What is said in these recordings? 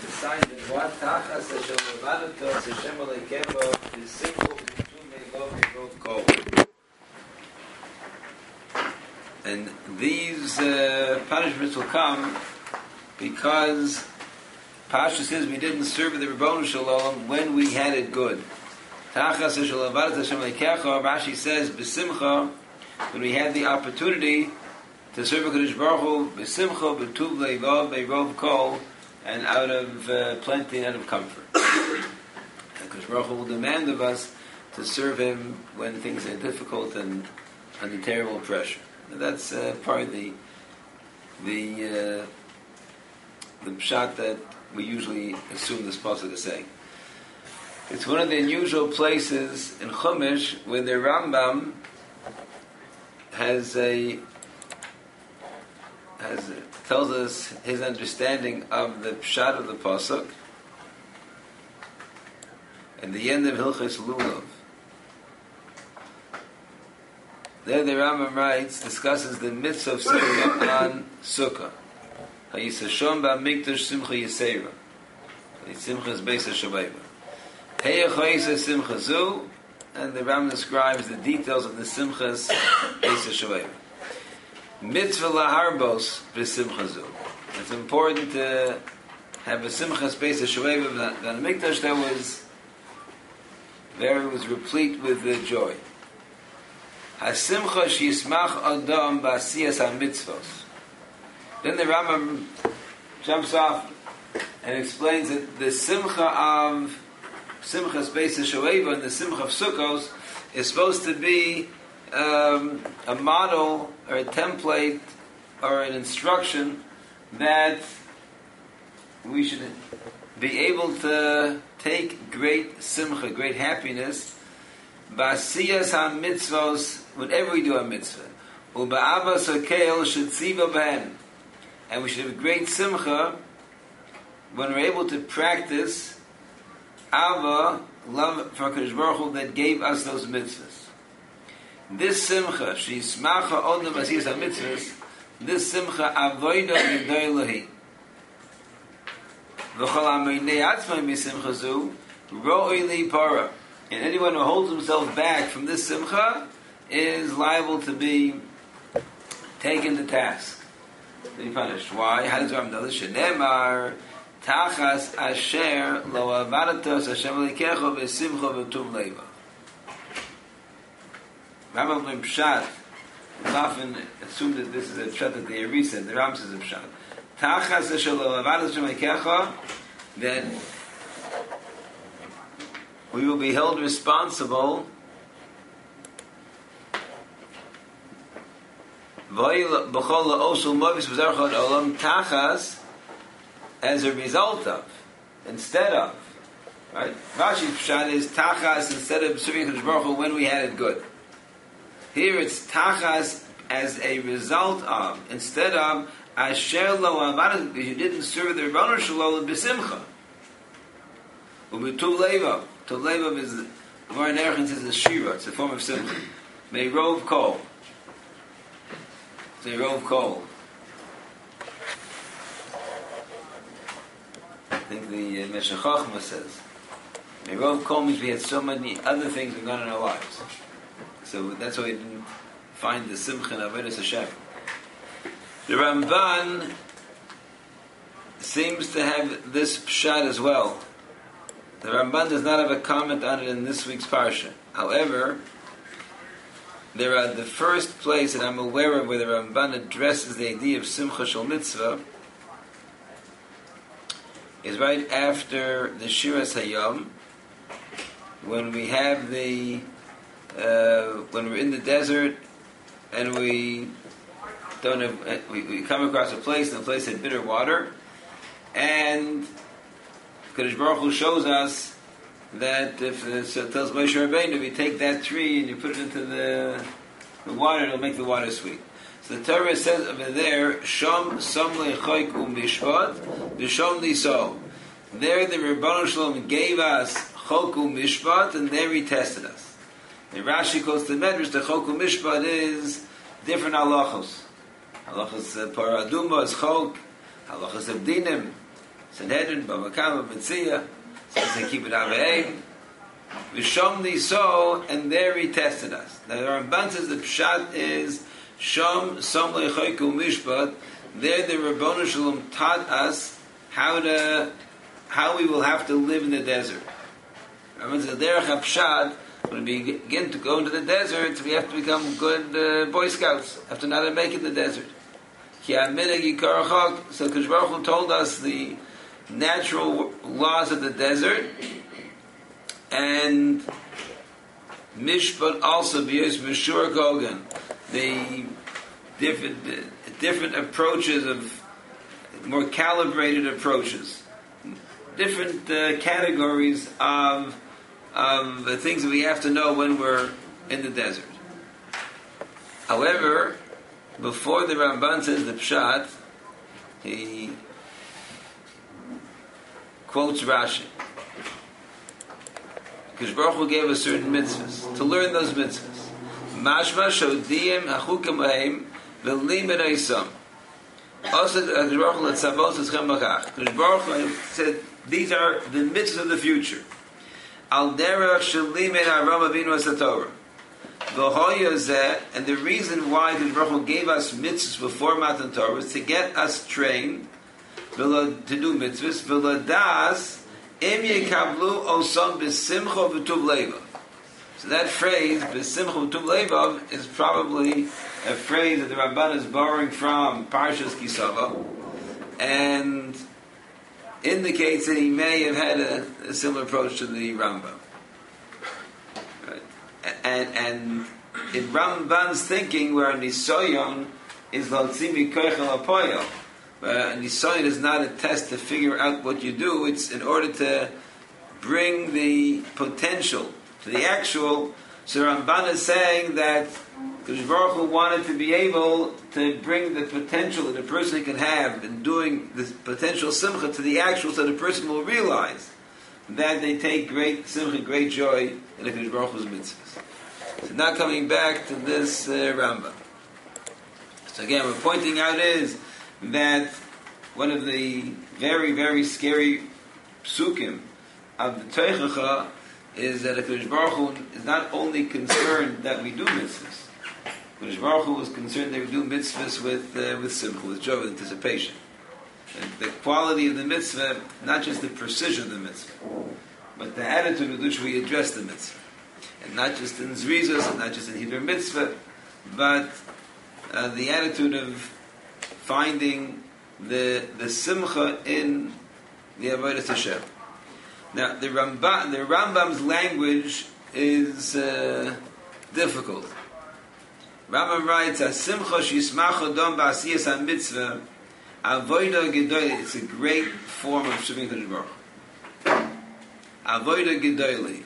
decided what tachas Hashem levadatos Hashem alekevo is simple to both call. And these punishments will come because Pasha says we didn't serve the Ribono Shel Olam when we had it good. Tachas Hashem levadatos Hashem alekecho, Rashi says b'simcha, when we had the opportunity to serve HaKadosh Baruch Hu b'simcha, b'tuv le'vav, be'rov kol, and out of plenty and out of comfort. HaKadosh Baruch Hu will demand of us to serve Him when things are difficult and under terrible pressure. Now that's part of the pshat that we usually assume this pasuk is saying. It's one of the unusual places in Chumash where the Rambam tells us his understanding of the pshat of the pasuk at the end of Hilchos Lulav. There the Rambam writes, discusses the mitzvah of Sukkah on Sukkah. Hayisashom ba'mikdash simcha yiseira. Simcha is based on Shabbat. Heya chayisa simcha zu, and the Rambam describes the details of the simchas based on Shabbat. Mitzvah laharbos b'simcha zu. It's important to have a simchas based on Shabbat. The mikdash that was replete with joy. Hasimcha shismach adam ba'asiyas ha-mitzvos. Then the Rambam jumps off and explains that the simcha of Simchas Beis HaShoeva and the simcha of Sukkos is supposed to be a model or a template or an instruction that we should be able to take great simcha, great happiness, ba'asiyas ha-mitzvos, whatever we do on mitzvah, u'ba'avas ha'keil shetziva b'hen, and we should have great simcha when we're able to practice ava, love for HaKadosh Baruch Hu that gave us those mitzvahs. This simcha, she'ismacha odom b'asiyas ha-mitzvahs, this simcha avoida v'day lahi. V'chol ha'meinei atzmai misimcha zu, ro'oi li para. And anyone who holds himself back from this simcha is liable to be taken to task, to be punished. Why? How does Rambam know this? Shenemar tachas asher lo avadatos Hashem lekecho v'simcha v'tuv leiva. Rambam in Pshat is often assumed that this is a Pshat that the Ari said. The Rambam says a Pshat. Tachas asher lo avadatos Hashem lekecho, then we will be held responsible as a result of, instead of, right? Rashi Pshat is tachas instead of serving HaKadosh Baruch Hu when we had it good. Here it's tachas as a result of, instead of asher lo avadas, because you didn't serve the Ribono Shel Olam b'simcha. U'b'tuv leiva. Tuv leiva is, the Gemara in Erechim says, a shira, it's a form of simcha. May rov kol. It's a rov kol. I think the Meshech Chochmah says, may rov kol means we had so many other things going on in our lives. So that's why we didn't find the simcha in Avodas Hashem. The Ramban seems to have this pshat as well. The Ramban does not have a comment on it in this week's parsha. However, there are the first place that I'm aware of where the Ramban addresses the idea of Simcha Shel Mitzvah is right after the Shiras Hayom, when we have when we're in the desert and we don't have, we come across a place and the place had bitter water, and Kadosh Baruch Hu shows us that if it tells Moshe Rabbeinu, if you take that tree and you put it into the water, it'll make the water sweet. So the Torah says over there, Shom Som Lechoik Mishpat, V'Shom Liso. There the Ribono Shel Olam gave us Chok Mishpat, and there He tested us. And Rashi quotes the Medrash, the Chok Mishpat is different halachos. Halachos Paraduma is Chok, halachos of Dinim. Sanhedrin, Bava Kama, Metzia, says they keep it Aveim. V'shom so, and there he tested us. Now the Ramban says the Pshat is Shom Som Lechoiku Mishpat. There the Rabbanu Shalom taught us how we will have to live in the desert. Ramban says Derech HaPshat, when we begin to go into the desert, we have to become good Boy Scouts. Have to know how to make it in the desert. So Kadosh Baruch Hu told us the natural laws of the desert, and Mishpat also views Meshur Gogan, the different approaches of more calibrated approaches, different categories of the things that we have to know when we're in the desert. However, before the Ramban says the Pshat, he quotes Rashi. Because Baruch Hu gave us certain mitzvahs. To learn those mitzvahs. Mashma shodiyim hachukam lahem v'limed ha'isam. Also, Baruch Hu letzavos eschem b'chach. Baruch Hu said, these are the mitzvahs of the future. Al derech shelimed ha'aram avinu as-Torah. And the reason why the Baruch Hu gave us mitzvahs before Matan Torah was to get us trained to do mitzvahs. V'ladas im yekablu osam b'simcha v'tuv leivav. So that phrase, b'simcha v'tuv leivav, is probably a phrase that the Ramban is borrowing from Parshas Kisava, and indicates that he may have had a similar approach to the Rambam. And in Ramban's thinking, where a nisoyon is l'altzimi koichel apoyo, where a nisoyon is not a test to figure out what you do, it's in order to bring the potential to the actual. So Ramban is saying that Kadosh Baruch Hu wanted to be able to bring the potential that a person can have in doing this potential simcha to the actual, so the person will realize that they take great simcha, great joy in the Kadosh Baruch Hu's mitzvahs. So now coming back to this Rambam. So again, we're pointing out is that one of the very, very scary psukim of the Teichacha is that Kadosh Baruch Hu is not only concerned that we do mitzvahs. Kadosh Baruch Hu was concerned that we do mitzvahs with simcha, with joy, with anticipation. And the quality of the mitzvah, not just the precision of the mitzvah, but the attitude with which we address the mitzvah. And not just in Zrizos, and not just in Hiddur Mitzvah, but the attitude of finding the simcha in the Avodas Hashem. Now, the Rambam's language is difficult. Rambam writes, "Simcha shismach Adam ba'asiyas ha-mitzvah, avoda gedolah." It's a great form of serving Kadosh Baruch Hu. Avoda gedolah.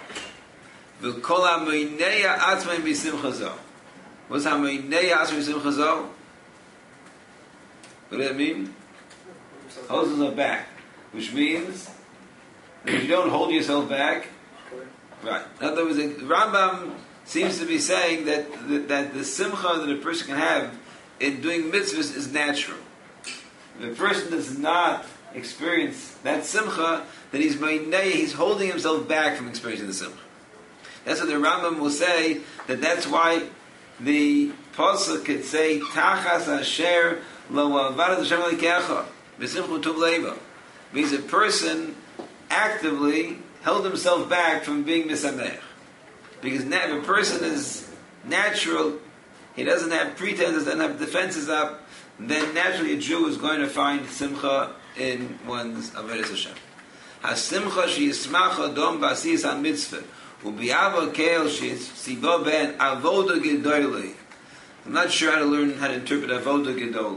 V'kol ha-moineya atzmai b'simcha zo. What's ha-moineya atzmai b'simcha zo? What does that mean? Hold yourself back. Which means that if you don't hold yourself back, right. In other words, the Rambam seems to be saying that the simcha that a person can have in doing mitzvahs is natural. If a person does not experience that simcha, then he's holding himself back from experiencing the simcha. That's what the Rambam will say, that's why the pasuk could say, Tachas asher lo avadas Hashem alikecha b'simcha tuv leiva. Means a person actively held himself back from being misamech. Because if a person is natural, he doesn't have pretenses, doesn't have defenses up, then naturally a Jew is going to find simcha in one's avodas Hashem. Ha-simcha she-yismach Adam b'asiyas ha-mitzvah u'bi'ava keil she-sibo ben avoda gedolah. I'm not sure how to interpret avoda gedolah.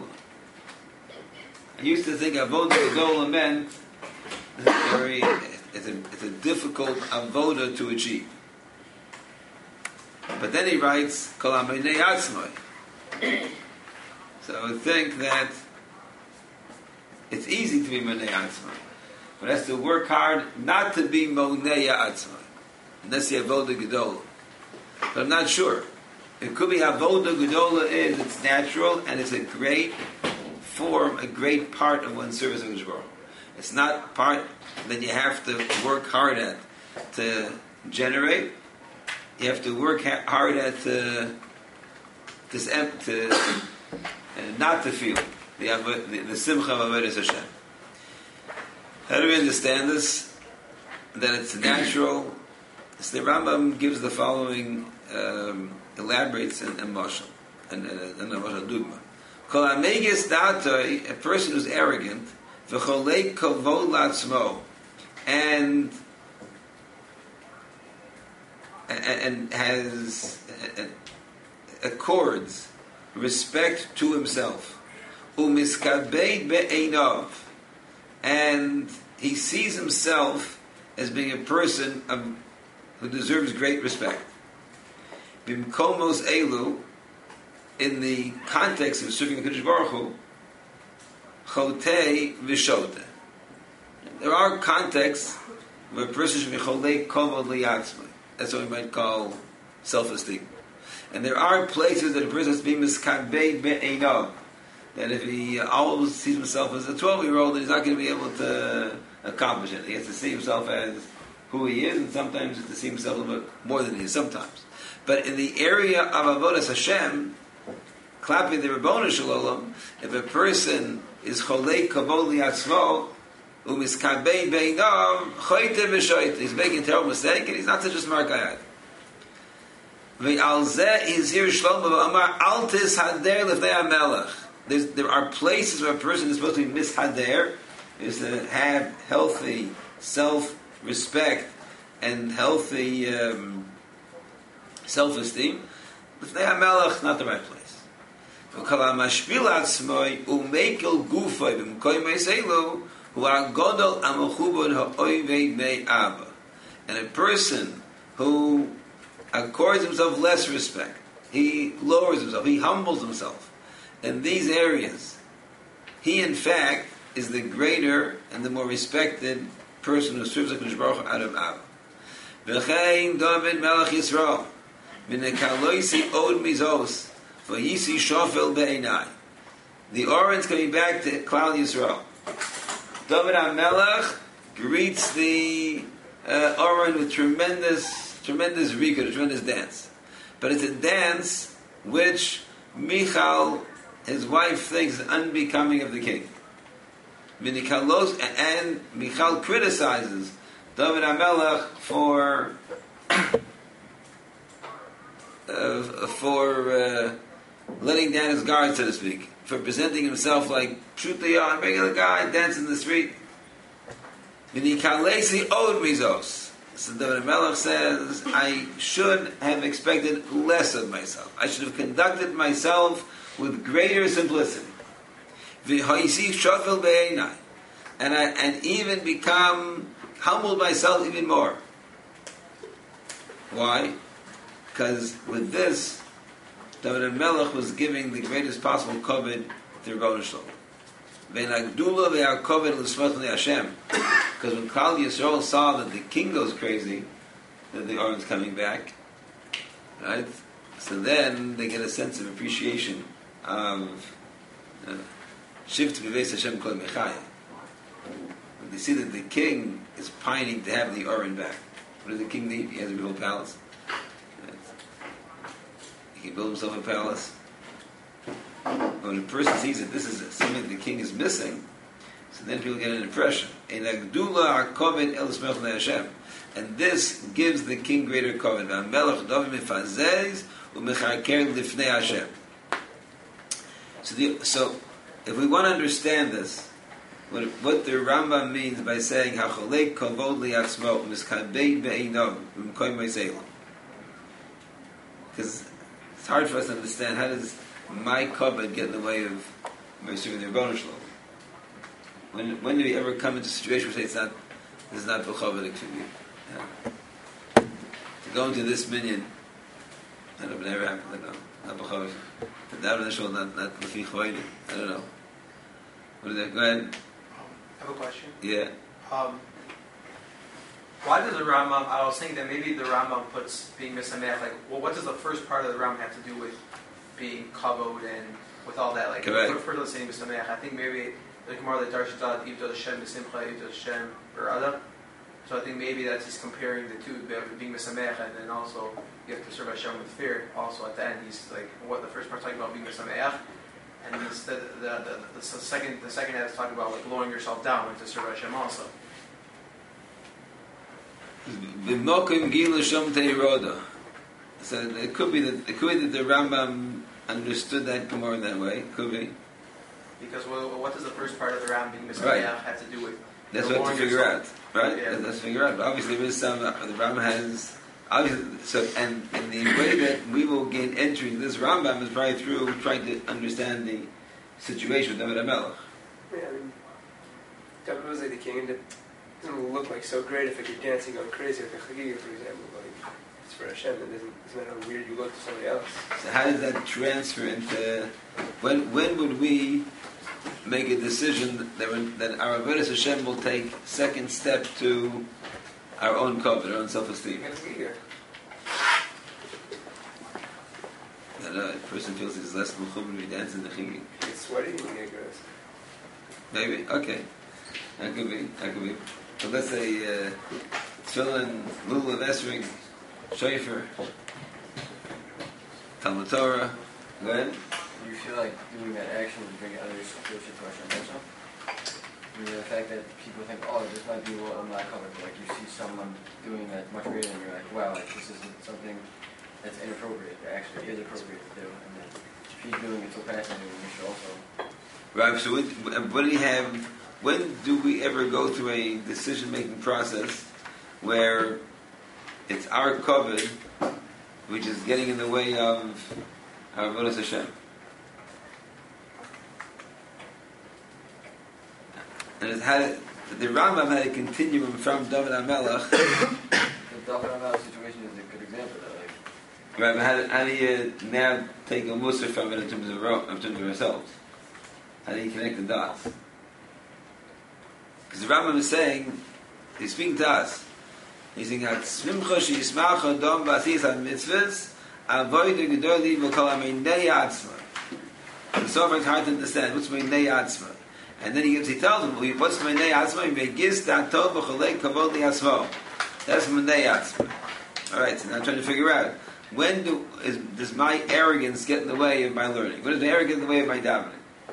I used to think avoda gedolah meant it's a difficult avoda to achieve. But then he writes, Kol ha-moinei atzmai. So I would think that it's easy to be monei atzmai, but has to work hard not to be monei atzmai. And that's the avoda gedolah. But I'm not sure. It could be avoda gedolah is it's natural and it's a great form, a great part of one's service of Kadosh Baruch Hu. It's not part that you have to work hard at to generate. You have to work hard at not to feel the simcha of avodas Hashem. How do we understand this? That it's natural. So the Rambam gives the following, elaborates and mashal and mashal dugma. Kol hameges datoi, a person who's arrogant, v'cholei kavod latzmo, and has accords respect to himself, umiskabed be'einov, and he sees himself as being a person who deserves great respect. Bimkomos elu, in the context of serving the Kadosh Baruch Hu, chotei v'shoteh. There are contexts where a person should be cholei kovod liyatzmai. That's what we might call self-esteem. And there are places that a person has to be miskabed be'einov. That if he always sees himself as a 12-year-old, then he's not going to be able to accomplish it. He has to see himself as who he is, and sometimes he has to see himself a little bit more than he is sometimes. But in the area of avodas Hashem, clapping the Rabbonu Shalom, if a person is cholei kavod liatzmo, umiskabed be'einov, choyte v'shoyte, he's making a terrible mistake, and he's not such a smart guy. Ve'al zeh izir Shlomo v'amar al tishader lifnei hamelech. There are places where a person is supposed to be mishader, is to have healthy self-respect and healthy self-esteem. Lifnei hamelech, not the right place. And a person who accords himself less respect, he lowers himself, he humbles himself in these areas, he in fact is the greater and the more respected person who serves the Kadosh Baruch Hu out of Abba. V'chein David Melech Yisrael v'nekaloisi od mizos v'yisi shofel be'einai. The Oren's coming back to Klal Yisrael. David HaMelech greets the Oren with tremendous rikud, tremendous dance. But it's a dance which Michal, his wife, thinks is unbecoming of the king. And Michal criticizes David HaMelech for letting down his guard, so to speak, for presenting himself like truthfully a regular guy dancing in the street. V'nikalesi od mizos. So David HaMelech says, I should have expected less of myself. I should have conducted myself with greater simplicity. V'hoisi shofel be'einai. And even become humbled myself even more. Why? Because with this, David HaMelech was giving the greatest possible kavod to Rabbonu Shalom. Ve'nagdula ve'akavod l'smach Hashem. Because when Klal Yisrael saw that the king goes crazy, that the Oren's coming back, right? So then they get a sense of appreciation of Shift B'Veis Hashem Kol Mechaya. When they see that the king is pining to have the Oren back. What does the king need? He has a beautiful palace. Right? He can build himself a palace. When a person sees that this is something that the king is missing, so then people get an impression. And this gives the king greater kavod. So if we want to understand this, what the Rambam means by saying because it's hard for us to understand, how does my kavod get in the way of serving the Rabbonu Shalom? When do we ever come into a situation where we say this is not b'chavadik for you? Yeah. To go into this minyan, I don't know, never happened. I don't know, not b'chavadik. To daven the shul, not l'fi chvaydi. I don't know. What is that? Go ahead. I have a question. Yeah. Why does the Rambam? I was thinking that maybe the Rambam puts being misameach. Like, well, what does the first part of the Rambam have to do with being kavod and with all that? Like, correct. for saying misameach, I think maybe the Gemara that Darshan Zad Ivdol Hashem B'Simcha Ivdol Hashem B'Rada. So I think maybe that's just comparing the two, being Mesameach, and then also you have to serve Hashem with fear. Also at the end, he's like, what the first part's talking about being Mesameach, and the second half is talking about like lowering yourself down and to serve Hashem also. So it could be that the Rambam understood that Gemara in that way. Could be. Because what does the first part of the Rambam being Mesameach Right. have to do with? That's what to figure out, right? Yeah. That's to figure out. But obviously, there is some. The Rambam has obviously. So, and the way that we will gain entry into this Rambam is probably through trying to understand the situation with David HaMelech. Yeah, I mean, David was like the king, and it doesn't look like so great if like you're dancing going crazy like a Chagiga, for example. Like it's for Hashem, and isn't that how weird you look to somebody else? So, how does that transfer into when would we make a decision that our Avodas Hashem will take second step to our own covenant, our own self-esteem? A person feels he's less muchum when he dances in the chigi. It's sweaty and you get gross. Maybe, okay. That could be. So let's say tefillin, lulav, esrog, shofar, Talmud Torah. Go ahead. Do you feel like doing that action would bring other situations to Hashem also? I mean, the fact that people think, oh, this might be what I'm not covered, but like you see someone doing that much greater and you're like, wow, like this isn't something that's inappropriate, it actually is appropriate to do, and then if he's doing it so passionately, you should also... Right, so what do you have, when do we ever go through a decision-making process where it's our covenant which is getting in the way of our Avodas Hashem? And the Rambam had a continuum from David HaMelech. The David HaMelech situation is a good example of that. Right, but how do you now take a musar from it in terms of ourselves? How do you connect the dots? Because the Rambam is saying, he's speaking to us. He's saying, "Tzmimcha she'yismacha dom b'asiyas ha-mitzvahs avoid gedoli v'kol ha-meinei atzma." And so far it's hard to understand. What's meinei atzma? And then he tells him, what's meinei atzma? V'gis da'tov v'cholei kavod li'asmo. That's meinei atzma. All right, so now I'm trying to figure out, when does my arrogance get in the way of my learning? When does my arrogance get in the way of my davening?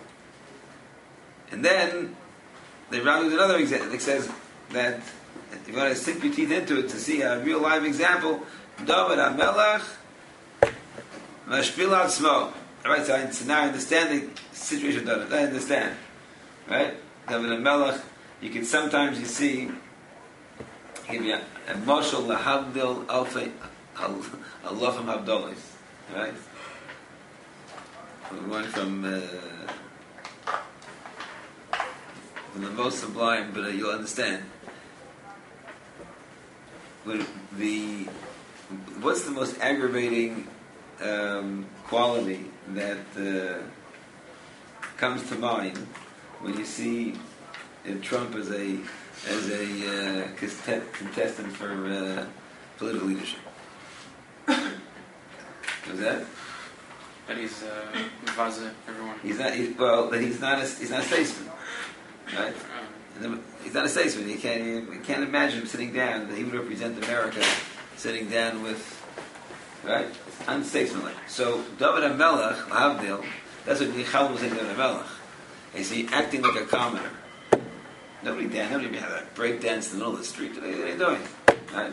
And then the Rambam gives another example. It says that if you want to sink your teeth into it to see a real live example, David HaMelech mashpil atzmo. All right, so now I understand the situation of David. I understand, right? David HaMelech. You can sometimes see give you a moshel lahavdil alfei alofim havdolis, right? We're going from the most sublime, but you'll understand. What's the most aggravating quality that comes to mind when you see Trump as a contestant for political leadership? What's that? That he's Vaza, everyone. He's not a statesman, right? He's not a statesman. You can't imagine him sitting down. That he would represent America, sitting down with, right? Unstatesmanlike. So David HaMelech, Havdil, that's what Michal was saying. David HaMelech is he acting like a commoner? Nobody had a break dance in the middle of the street. What are they doing? Right?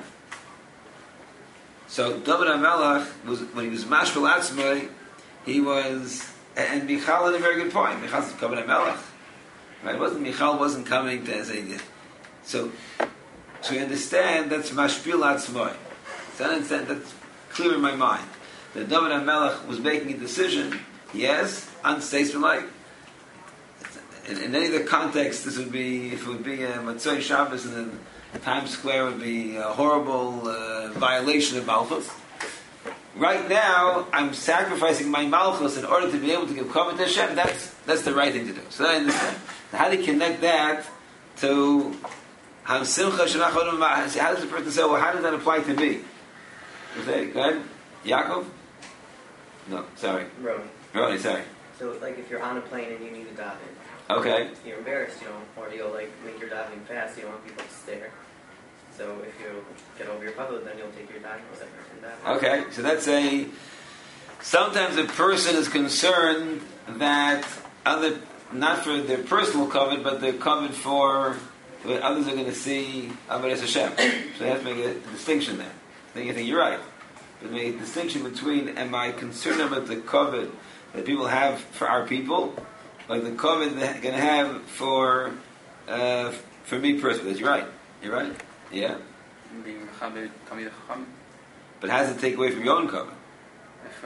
So David HaMelech was, when he was mashpil atzmai, he was, and Michal had a very good point. Michal said, David HaMelech. Right? Michal wasn't coming to say, so we understand that's mashpil atzmai. So I understand, that's clear in my mind. That David HaMelech was making a decision, yes, unstatesmanlike. In any other context, if it would be a Matzoi Shabbos and the Times Square would be a horrible violation of Malchus. Right now, I'm sacrificing my Malchus in order to be able to give covenant to Hashem. That's the right thing to do. So I understand. How do you connect that to how Simcha Shanach Odom? How does the person say, well, how does that apply to me? Okay, go ahead. Yaakov? No, sorry. Roni, sorry. so like if you're on a plane and you need to daven, Okay. You're embarrassed, or you'll like make your davening fast. You don't want people to stare. So if you get over your kavod, then you'll take your time and daven. Okay, so that's a. Sometimes a person is concerned that not for their personal covet, but they're covered for what others are going to see Avodas Hashem. So they have to make a distinction there. Then you think you're right, but make a distinction between: am I concerned about the covet that people have for our people, like the covet they're going to have for me personally? You're right. You're right. Yeah. Being Mechaber Talmid Chacham. But how does it take away from your own covet? If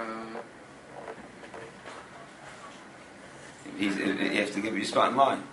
You have to give your spot in line.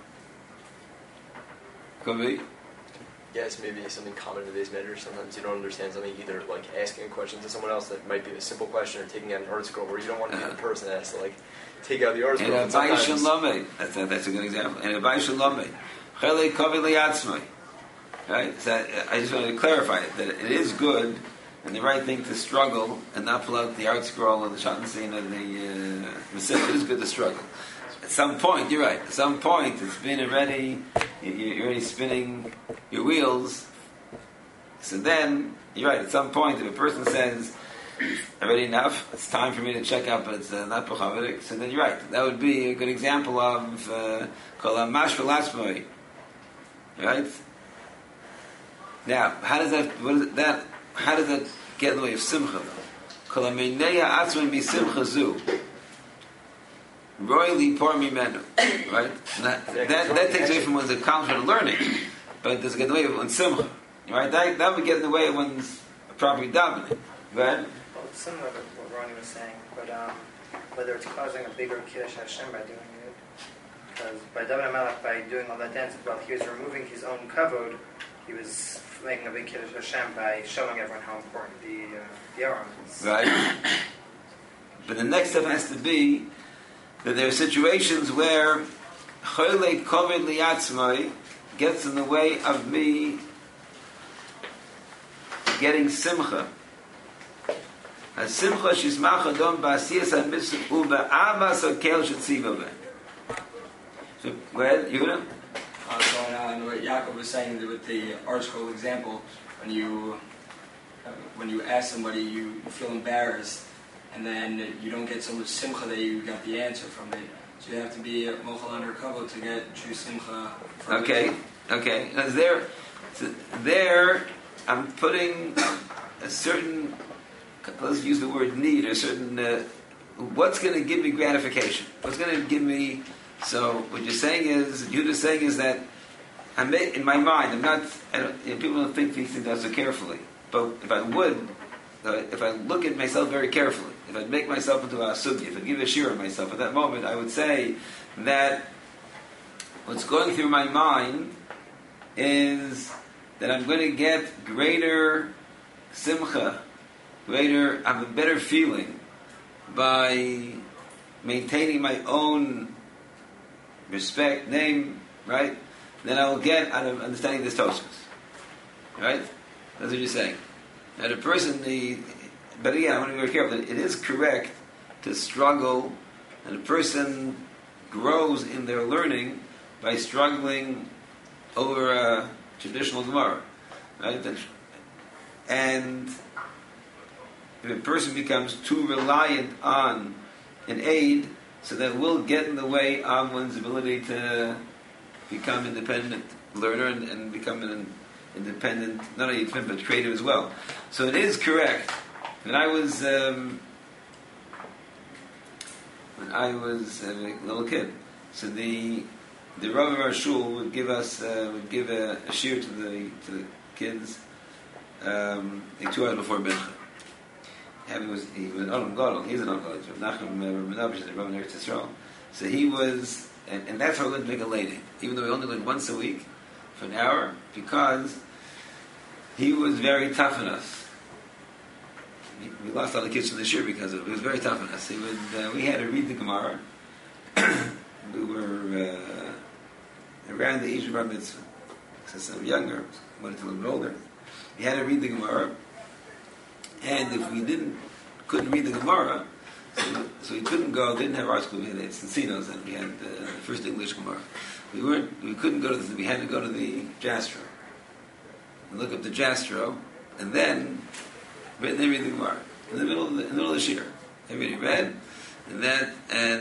Could be. Yes, maybe something common to these measures. Sometimes you don't understand something, either like asking a question to someone else that might be a simple question, or taking out an art scroll where you don't want to be the person that has to like take out the art scroll. And a Ba'i Shalomei. That's a good example. And a Ba'i Shalomei. Chelei Kovi Liatzmai. Right? So I just wanted to clarify it, that it is good and the right thing to struggle and not pull out the art scroll or the Shattenstein or the Masech. It is good to struggle. At some point, you're right. At some point, it's been already. You're already spinning your wheels. So then, you're right. At some point, if a person says, "Already enough. It's time for me to check out," but it's not puchaverik. So then, you're right. That would be a good example of kol hamash v'lasmoi. Right? Now, how does that? How does that get in the way of simcha? Kol hameineya atzmai misimcha zu. Royally poor mimenu, right? That takes away from one's account of learning, but does get in the way of one's simcha, right? That would get in the way of one's properly davening. Go ahead. Well, it's similar to what Ronnie was saying, but whether it's causing a bigger kiddush Hashem by doing it, because by David HaMelech, by doing all that dance, while he was removing his own kavod, he was making a big kiddush Hashem by showing everyone how important the Aron is. Right. But the next step has to be that there are situations where Cholei Kovid Liatzmai gets in the way of me getting simcha. As simcha shizmach adom ba'asiyas ha'mitzvah u'ba'avas ha'kel shetziva b'eh. So, go ahead, Yehuda. Going on what Yaakov was saying with the art scroll example, when you ask somebody, you feel embarrassed, and then you don't get so much simcha that you got the answer from it. So you have to be mochel under kavod to get true simcha. Okay. Because there, I'm putting a certain, let's use the word need, a certain, what's going to give me gratification? What's going to give me, so what you're saying is, Yehuda's saying is that, in my mind, people don't think these things out so carefully, but if I would, if I look at myself very carefully, if I'd make myself into a sugi, if I'd give a shir of myself at that moment, I would say that what's going through my mind is that I'm going to get greater simcha, I have a better feeling by maintaining my own respect, name, right? Then I will get out of understanding this Tosfos. Right? That's what you're saying. Now the person, but again, I want to be very careful. It is correct to struggle, and a person grows in their learning by struggling over a traditional Gemara. Right? And if a person becomes too reliant on an aid, so that will get in the way of one's ability to become independent learner and become an independent, not only independent but creative as well. So it is correct. When I was a little kid, so the Rav of our shul would give us a shir to the kids like 2 hours before mincha. He was an Olam Gadol. He's an Olam Gadol. Rav Nachum Rabbi is the Rav in Eretz Yisrael. So he was, and that's how we learned to make a lady, even though we only learned once a week for an hour, because he was very tough on us. We lost all the kids from the shir because of it. He was very tough on us. We had to read the Gemara. We were around the age of our mitzvah. Since I'm younger, wanted to look older. We had to read the Gemara. And if we couldn't read the Gemara, So we couldn't go. Didn't have art school. We had Encinos, and we had the first English Gemara. We couldn't go to the. We had to go to the Jastro and look up the Jastro, and then read the Gemara in the middle of the shir. Everybody read, and that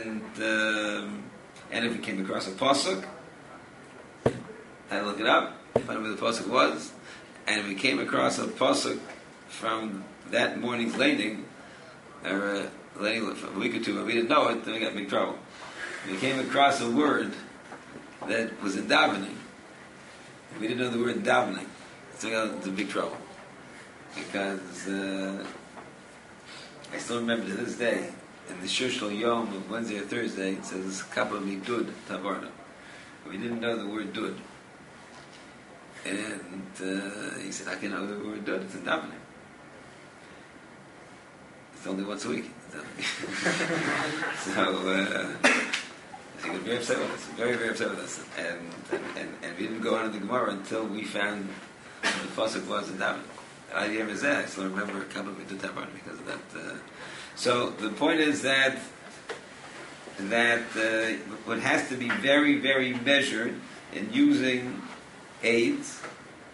and if we came across a pasuk, I'd look it up, find out where the pasuk was, and if we came across a pasuk from that morning's laning, or laning for a week or two, but we didn't know it, then we got in big trouble. We came across a word that was in davening. We didn't know the word davening, so we got into big trouble. Because I still remember to this day, in the Shir Shel Yom of Wednesday or Thursday, it says, Kappa Midud Tavarna. We didn't know the word dud. And he said, I can know the word dud, it's in davening. It's only once a week. So he was very upset with us, very upset with us, and we didn't go on to the Gemara until we found what the pasuk was in davening. I still remember a couple of Midud Tavarna because of that. So the point is that what has to be very, very measured in using aids,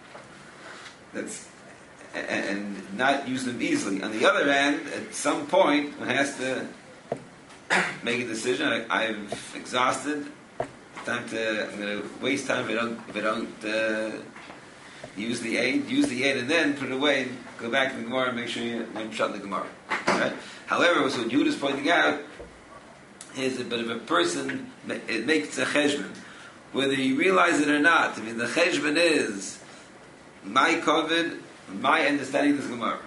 and not use them easily. On the other hand, at some point, one has to make a decision. I've exhausted. I'm going to waste time if I don't use the aid, and then put it away and go back to the Gemara and make sure you shut the Gemara. Right? However, what Yehuda is pointing out is a bit of a person, it makes a cheshbon. Whether you realize it or not, I mean, the cheshbon is my kovid, my understanding of this Gemara.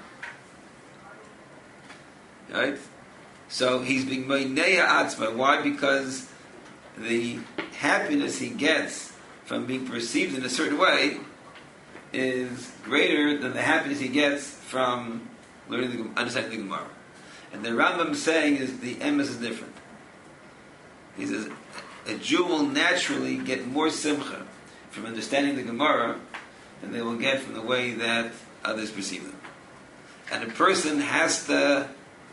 Right? So he's being meineya atzma. Why? Because the happiness he gets from being perceived in a certain way is greater than the happiness he gets from understanding the Gemara. And the Rambam is saying is the emes is different. He says a Jew will naturally get more simcha from understanding the Gemara than they will get from the way that others perceive them. And a person has to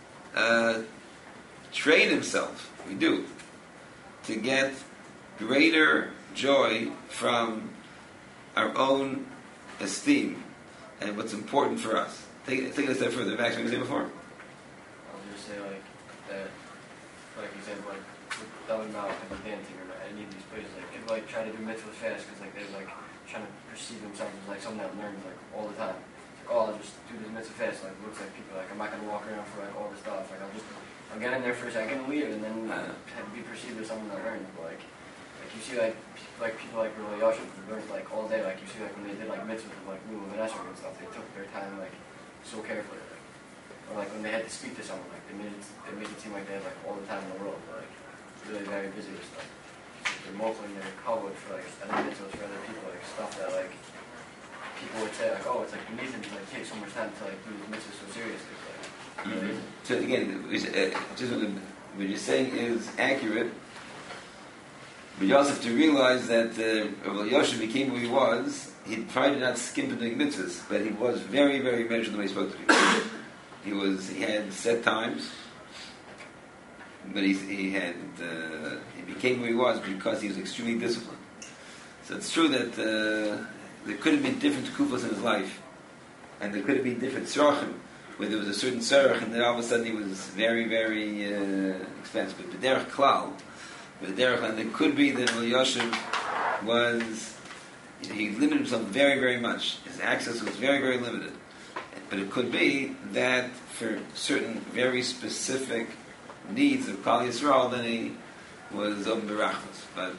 train himself, we do, to get greater joy from our own esteem and what's important for us. Take it a step further. I've actually said before. I'll just say like that, for like example, like with David Malach and the dancing or any of these places, like people like try to do mitzvahs fast because like they're like trying to perceive themselves as like someone that learns like all the time. It's like, oh, I'll just do this mitzvah fast. Like it looks like people like I'm not gonna walk around for like all this stuff. Like I'll get in there for a second and leave, and then be perceived as someone that learns. But like you see people like Roy Yashin who learned like all day. Like you see like when they did like mitzvahs with like Lulav and Esrog and stuff, they took their time like so carefully. Or like when they had to speak to someone, like they made it seem like they had like all the time in the world. But, like really very busy with stuff. They're mostly they're covered for like other mitzvahs for other people, like stuff that like people would say like, oh, it's like beneath them to like take so much time to like do these mitzvahs so seriously. Like, So again, just what you're saying is accurate, but you also have to realize that Rav Yosef became who he was. He probably did not skimp in doing mitzvahs, but he was very, very measured in the way he spoke to people. He had set times, but he became who he was because he was extremely disciplined. So it's true that there could have been different kufas in his life, and there could have been different tzrachim, where there was a certain tzarech, and then all of a sudden he was very, very expensive. But b'derech klal, and it could be that Yosef was, he limited himself very, very much. His access was very, very limited. But it could be that for certain very specific needs of Klal Yisrael, then he was open berachos. But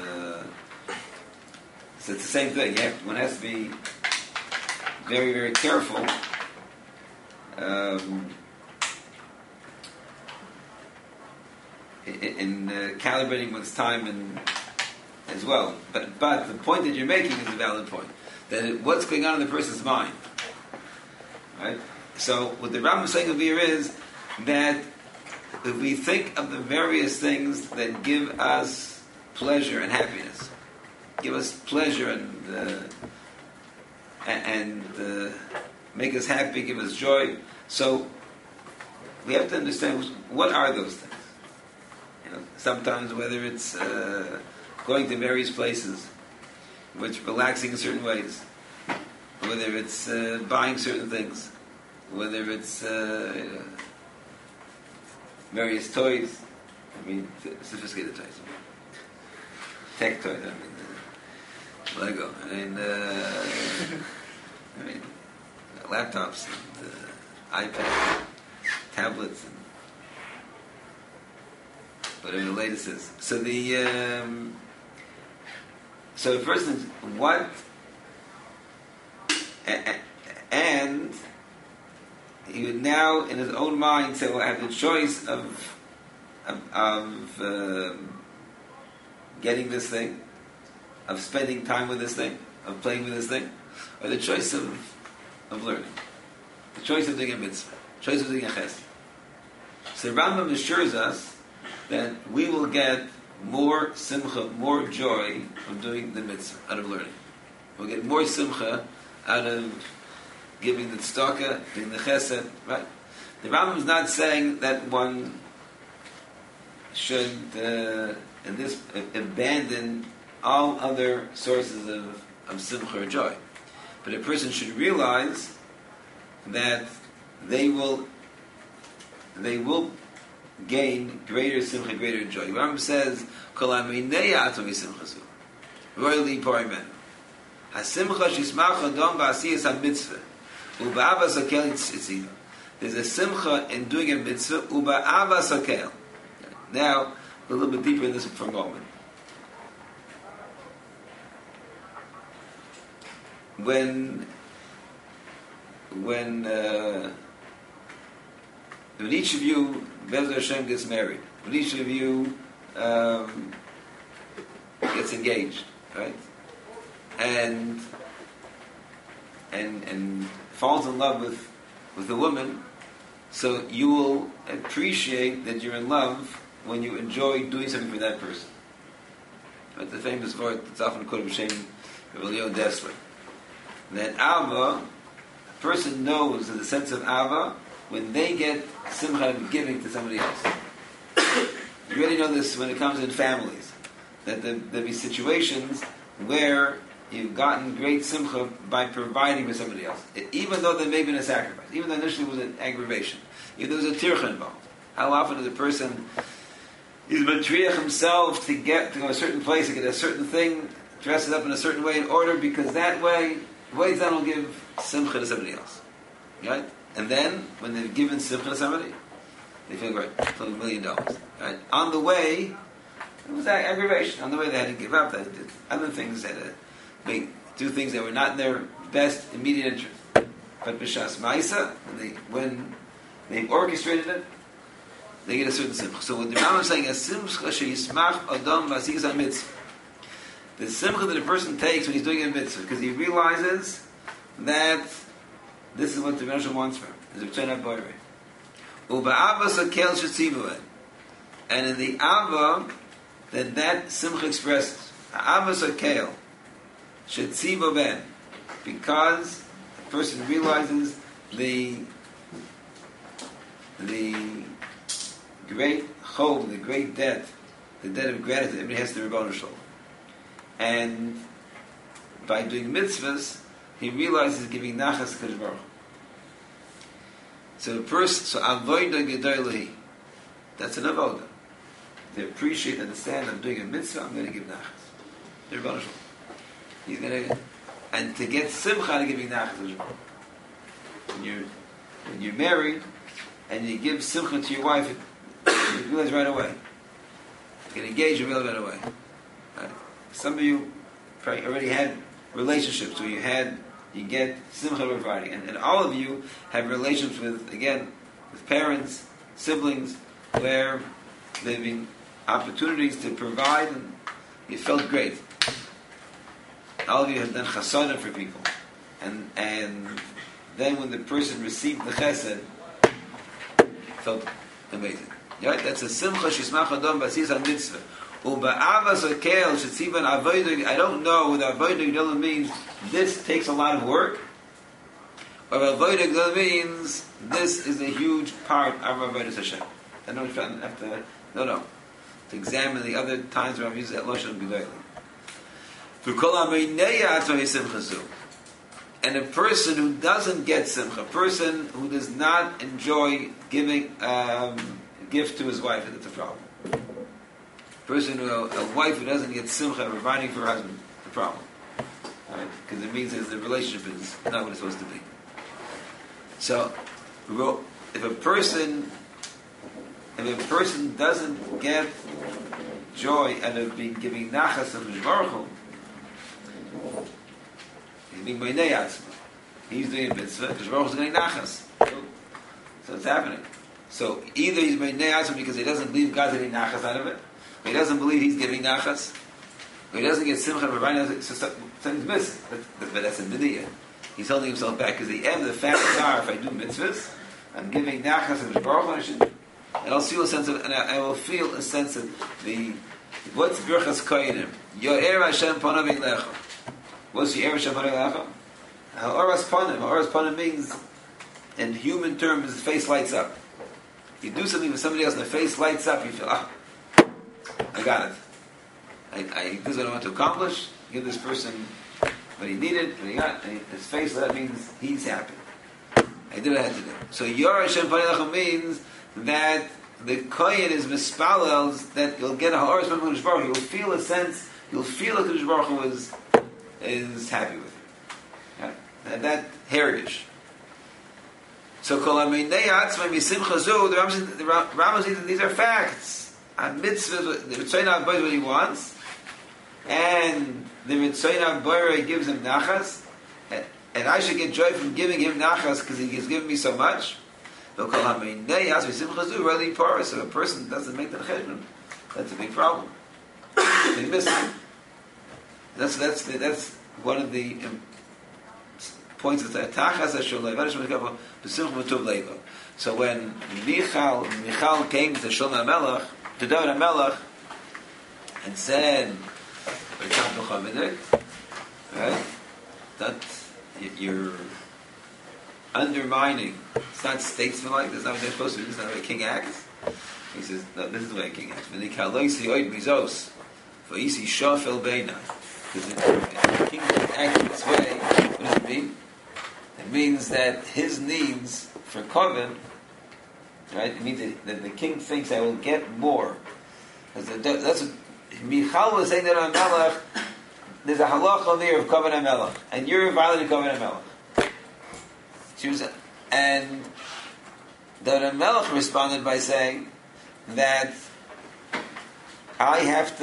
so it's the same thing. One has to be very, very careful. In calibrating one's time and as well, but the point that you're making is a valid point. That what's going on in the person's mind, right? So what the Rambam is saying over here is that if we think of the various things that give us pleasure and happiness, give us pleasure and make us happy, give us joy. So we have to understand what are those things. Sometimes whether it's going to various places, whether it's relaxing in certain ways, whether it's buying certain things, whether it's various toys, sophisticated toys, tech toys, Lego, laptops, and, iPads, tablets, and whatever the latest is. So so for instance, what, and he would now in his own mind say, well, I have the choice of getting this thing, of spending time with this thing, of playing with this thing, or the choice of learning, the choice of doing a mitzvah, choice of doing a chesed. So Rambam assures us that we will get more simcha, more joy from doing the mitzvah, out of learning. We'll get more simcha out of giving the tzedakah, doing the chesed, right? The Rambam is not saying that one should, abandon all other sources of simcha or joy. But a person should realize that they will gain greater simcha, greater joy. The Rambam says, "Kol aminei atomi simchasu, royally porimen. Hasimcha shismach adom ba'asiyas ha-mitzvah, uba'avas hakel yitzitziva." There's a simcha in doing a mitzvah, uba'avas hakel. Now, a little bit deeper in this for a moment. When each of you, Be'ez Hashem, gets married, when each of you gets engaged, right, and falls in love with a woman, so you will appreciate that you're in love when you enjoy doing something for that person. Right? The famous word that's often quoted b'shem Rabbi Leon Dessler, that Ava, a person knows in the sense of Ava when they get simcha of giving to somebody else. You already know this when it comes in families, that there'll be situations where you've gotten great simcha by providing for somebody else, even though there may have been a sacrifice, even though initially it was an aggravation, even though there was a tircha involved. How often is a person, he's matriach himself to get to go a certain place, to get a certain thing, dresses up in a certain way in order, because that way, ways that will give simcha to somebody else. Right? And then, when they've given simcha to somebody, they feel great. It's like $1 million. Right? On the way, it was aggravation. On the way, they had to give up. They did other things. They had to do things that were not in their best immediate interest. But b'shas ma'isa, when they've orchestrated it, they get a certain simcha. So what the Rambam is saying is, simcha sheyismach adam v'asiyas ha-mitzvah. The simcha that a person takes when he's doing a mitzvah, because he realizes that this is what the Rebbe wants from him. Is a b'tzon ha-boirei. Uba'avas hakel shetzivu, and in the ava that simcha expresses, avas hakel shetzivu ben, because the person realizes the great chov, the great debt, the debt of gratitude everybody has to the Rebbeinu Shalom. And by doing mitzvahs, he realizes giving nachas to Kadosh Baruch Hu. So avodah gedolah, that's an avodah. To appreciate, understand, I'm doing a mitzvah, I'm going to give nachas. The Rebbeinu Shalom. He's going to, and to get simcha to giving nachas to Kadosh Baruch Hu. When you're married and you give simcha to your wife, you realize right away. You get engaged, you realize right away. Right? Some of you probably already had relationships where you get simcha providing, and all of you have relationships with parents, siblings, where there have been opportunities to provide, and you felt great. All of you have done chasadim for people, and then when the person received the chesed, felt amazing. Right? That's a simcha shismach adam b'asiyas ha-mitzvah. I don't know what avodah gedolah means. This takes a lot of work. But Avodah Gdol means this is a huge part of Avodah Hashem. I don't have to, to examine the other times where I've used that Lashon Gdol. And a person who doesn't get simcha, a person who does not enjoy giving gift to his wife, that's a problem. A person a wife who doesn't get simcha providing for her husband, a problem. Right? Because it means that the relationship is not what it's supposed to be. So, if a person doesn't get joy out of giving nachas of His Baruch Hu, he's being b'nei atzma. He's doing a mitzvah, His Baruch Hu is getting nachas. So it's happening. So either he's b'nei atzma because he doesn't believe God's getting nachas out of it, or he doesn't believe He's giving nachas, or he doesn't get simcha providing, so something's missing. But that's a b'niyah. He's holding himself back because the facts are, if I do mitzvahs, I'm giving nachas of His Baruch Hu, and I'll feel a sense of, and I will feel a sense of what's birchas koyanim? Yo'er Hashem panav eilecha. What's Yo'er Hashem panav eilecha? Ha'oras panim means, in human terms, his face lights up. You do something with somebody else and the face lights up, you feel, I got it. This is what I want to accomplish. Give this person what he needed, what he got, and his face, that means he's happy. I did what I had to do. So Yo'er Hashem panav eilecha means that the kohen is mispalels, that you'll get a ha'oras panim Hakadosh Baruch Hu. You'll feel a sense, you'll feel that Hakadosh Baruch Hu is happy with you. Yeah? And that heritage. So kol ha'meinei atzmai misimcha zu, the Rambam says these are facts. A mitzvah, the Ritzoyna Abba is what he wants, and the Ritzoyna Abba gives him nachas, and I should get joy from giving him nachas because he has given me so much. So a person doesn't make the cheshbon, that's a big problem. They miss it. That's one of the points of the Tachas Hashem. So when Michal came to Shlomo HaMelech, to David HaMelech, and said, right, that you're undermining, it's not statesmanlike, that's not what they're supposed to do, this is not the way a king acts. He says, no, this is the way a king acts. Because if the king doesn't act in this way, what does it mean? It means that his needs for coven, right, it means that the king thinks I will get more. That's what Michal was saying that on Melech, there's a halacha there of coven HaMelech, and you're violating coven HaMelech. And the Melech responded by saying that I have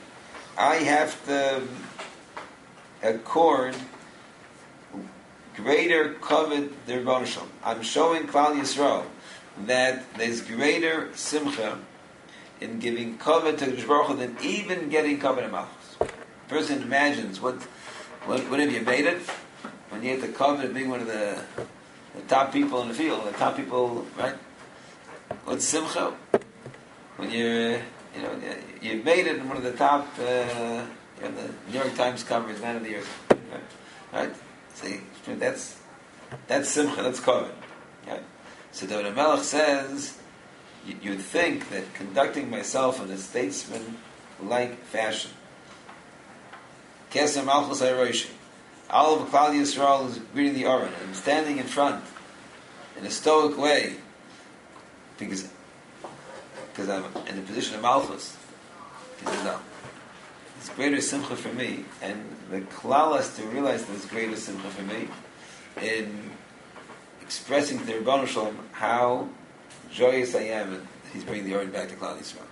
to accord greater kavod the Rebbeinu Shalom. I'm showing Klal Yisrael that there's greater simcha in giving kavod to the Baruch Hu than even getting kavod HaMalchus. A person imagines what have you made it when you get the kavod of being one of the top people in the field, the top people, right? What's simcha? When you made it in one of the top, the New York Times covers, Man of the Year, right? See, that's simcha, that's kavod, right? So David HaMelech says, you'd think that conducting myself in a statesman-like fashion, Keser Malchus HaRoshi, all of Klal Yisrael is greeting the Aron. I'm standing in front in a stoic way because I'm in the position of Malchus. He says, no. It's greater simcha for me, and the Klal has to realize there's greater simcha for me in expressing to the Rebbeinu Shalom how joyous I am that he's bringing the Aron back to Klal Yisrael.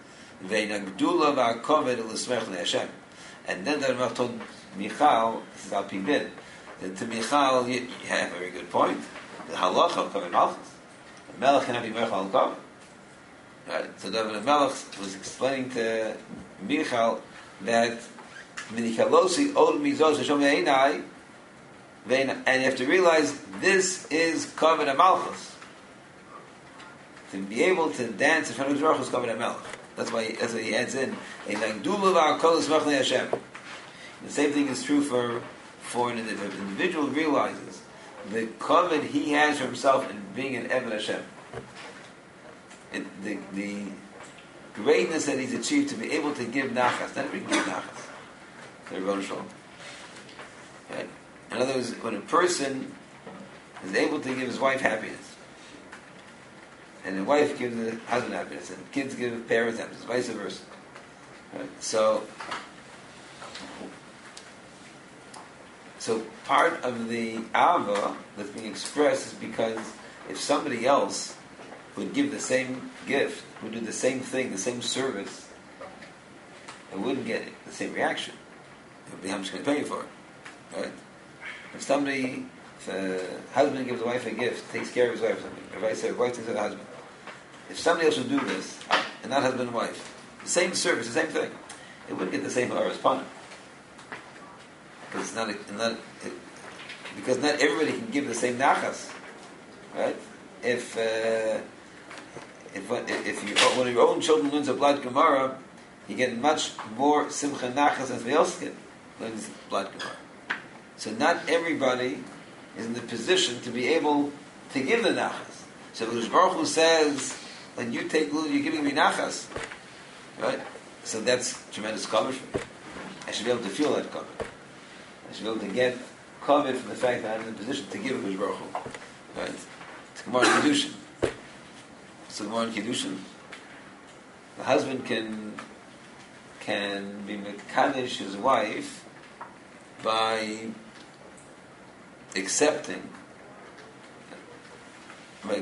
And then the Rebbe told Michal, this is how he did. And to Michal, you have a very good point. The halacha of Kavod Malchus. The Melech cannot be Mechal Kavod. Right? So David HaMelech was explaining to Michal that Michalosi od mizos Hashem einai, and you have to realize this is Kavod HaMalchus. To be able to dance in front of Baruch Hu is Kavod HaMelech. That's why he adds in the same thing is true for an individual. If an individual realizes the kavod he has for himself in being an Eved Hashem. The greatness that he's achieved to be able to give nachas, not really give nachas. The Rebbeinu Shalom. Right? In other words, when a person is able to give his wife happiness, and the wife gives the husband happiness, and kids give parents happiness, vice versa. Right? So part of the ava that's being expressed is because if somebody else would give the same gift, would do the same thing, the same service, it wouldn't get the same reaction. It would be how much can I pay you for it, right? If a husband gives a wife a gift, takes care of his wife, if I say a wife takes care of the husband, if somebody else would do this, and not husband and wife, the same service, the same thing, it wouldn't get the same response. Because because not everybody can give the same nachas, right? If one of your own children learns a blood Gemara, you get much more simcha nachas than somebody else learns blood Gemara. So not everybody is in the position to be able to give the nachas. So Kadosh Baruch Hu says, when you take Lul, you're giving me nachas, right? So that's tremendous coverage for me. I should be able to feel that coverage. I should be able to get covered from the fact that I'm in a position to give Kadosh Baruch Hu, right? It's Gemara Kiddushin. So Gemara Kiddushin, the husband can be mekadesh his wife by accepting a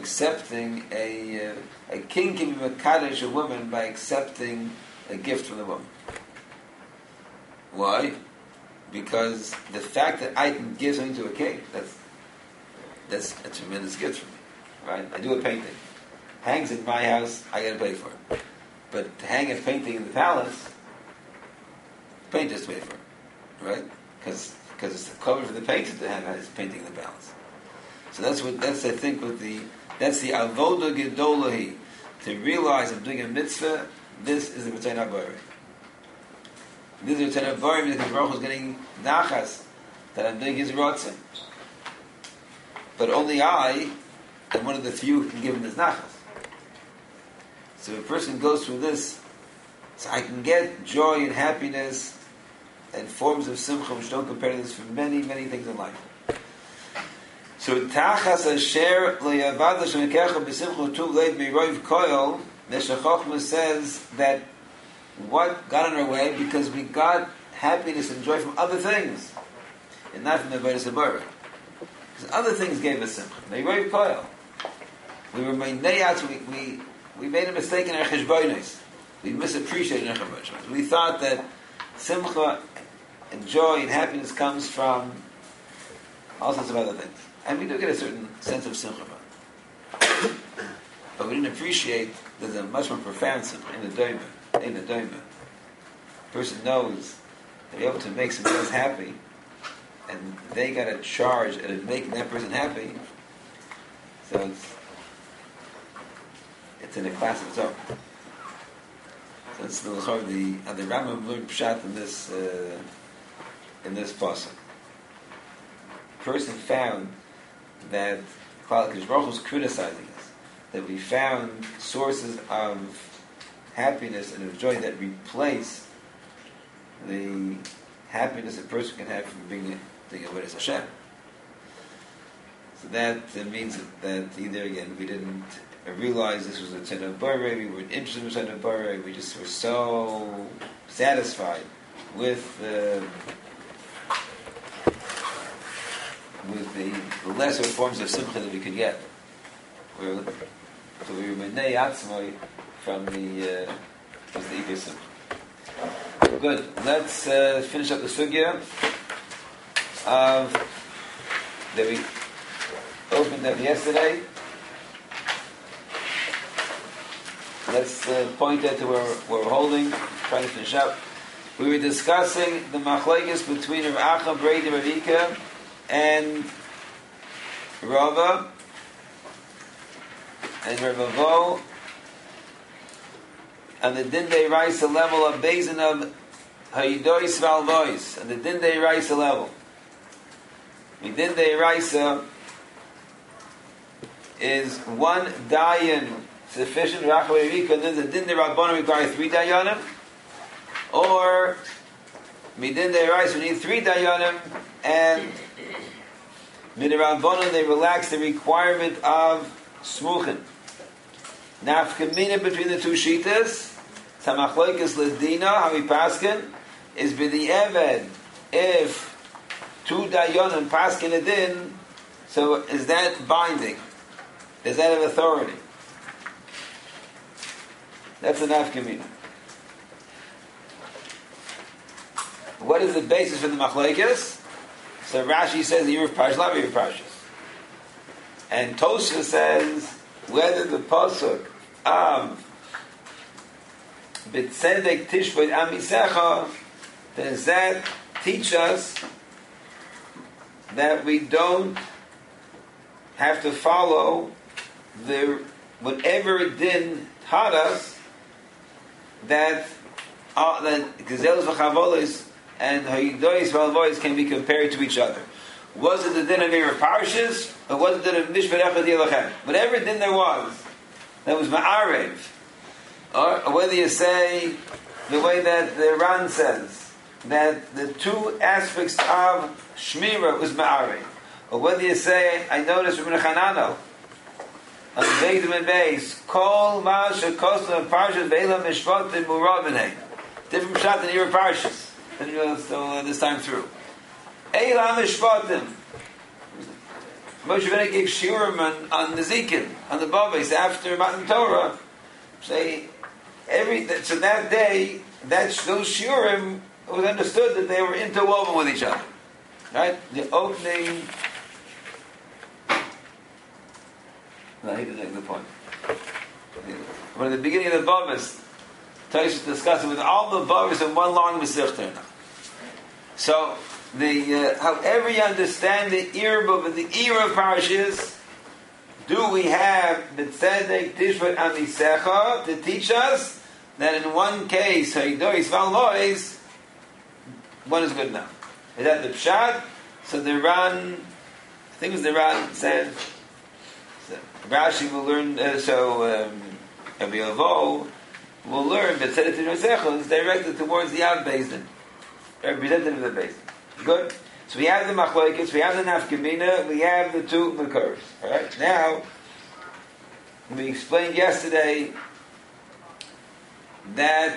king can be mekadesh a woman by accepting a gift from the woman. Why? Because the fact that I can give something to a king, that's a tremendous gift for me, right? I do a painting, hangs in my house, I got to pay for it. But to hang a painting in the palace, painters pay for it, right? Because it's the cover for the painter to have his painting in the palace. So that's I think that's the avoda gedolahi, to realize I'm doing a mitzvah. This is the B'tzein HaBorei. This is the B'tzein HaBorei because Baruch Hu is getting nachas that I'm doing his rotzeh. But only I am one of the few who can give him this nachas. So if a person goes through this, so I can get joy and happiness and forms of simcha which don't compare to this for many, many things in life. So tachas asher le'yavad l'shemekecha b'simcha tuv leid me'roiv koil, Meshech Chochmah says that what got in our way because we got happiness and joy from other things, and not from the Avodas HaBorei. Because other things gave us simcha. Me'roiv koil. We were meineyat. We made a mistake in our cheshbonos. We misappreciated our cheshbonos. We thought that simcha and joy and happiness comes from all sorts of other things. And we do get a certain sense of simcha. But we didn't appreciate there's a much more profound simcha in the doima. In the doima. A person knows that they're able to make somebody else happy, and they got a charge at making that person happy. So it's in a class of its own. So it's the Rambam learned pshat in this pasuk. Person found that Kadosh Baruch Hu was criticizing us, that we found sources of happiness and of joy that replace the happiness a person can have from being Avodas Hashem. So that means that either again we didn't realize this was a B'tzein HaBorei, we weren't interested in B'tzein HaBorei, we just were so satisfied with the lesser forms of simcha that we could get. So we were menei atzmoi from the Ikar Simcha. Good. Let's finish up the sugya that we opened up yesterday. Let's point out to where we're holding, trying to finish up. We were discussing the machlokes between Rav Acha, Breda, Ravika, and Rava and Rav Avo, and the Dindei Raisa level of Bezin of Hayidois Valvois, and the Dindei Raisa level. The Dindei Raisa is one dayan sufficient, and then the din derabanan require 3 dayanim, or midin deraisa we need 3 dayanim, and midirabanan they relax the requirement of smuchin. Nafkamina between the two shitas, samachloikas ledina, how we paskin, is b'di eved, if 2 dayanim paskin a din, so is that binding? Is that of authority? That's a nafkamina. What is the basis for the machlokes? So Rashi says the Yeruv Parshas, not Yeruv Parshas. And Tosha says whether the pasuk of B'tzedek Tishbot Amisecha, does that teach us that we don't have to follow the whatever it din taught us, that Gezelos v'chavolos and Hayidois v'alvois can be compared to each other. Was it the din of Yeruv Parshas, or was it the din of Mishpat Echad Yelachem? Whatever din there was, that was Ma'arev. Or whether you say, the way that the Ran says, that the 2 aspects of Shmira was Ma'arev. Or whether you say, I noticed Rabbi Chananel, on Beidim and Beis, Kol Ma'asha Kosla Parshas Ve'elam Mishpatim Muravinei. Different shot than Yeruv Parshas. So this time through. Eilam Mishpatim. Moshe Rabbeinu gave shiurim on the Zikin, on the Bavis, after Matan Torah. Say, so that day, those shiurim, it was understood that they were interwoven with each other. Right? The opening... No, he didn't make the point. But at the beginning of the Bavis, Taisha discussed it with all the Bavis in one long Masechta. So, however you understand the Eruv of the Eruv Parshas, do we have the Tzedek Tishvat Amisecha to teach us that in one case, Hayidois Vallois, one is good enough. Is that the Pshat? So the Ran, I think it was the Ran said, Rashi will learn, Rabbi Avo will learn that Tzedek Tishvat Amisecha is directed towards the Av Bezdin, representative of the Bezdin. Good? So we have the machlokes, we have the nafkamina, we have the 2 makars. Alright? Now, we explained yesterday that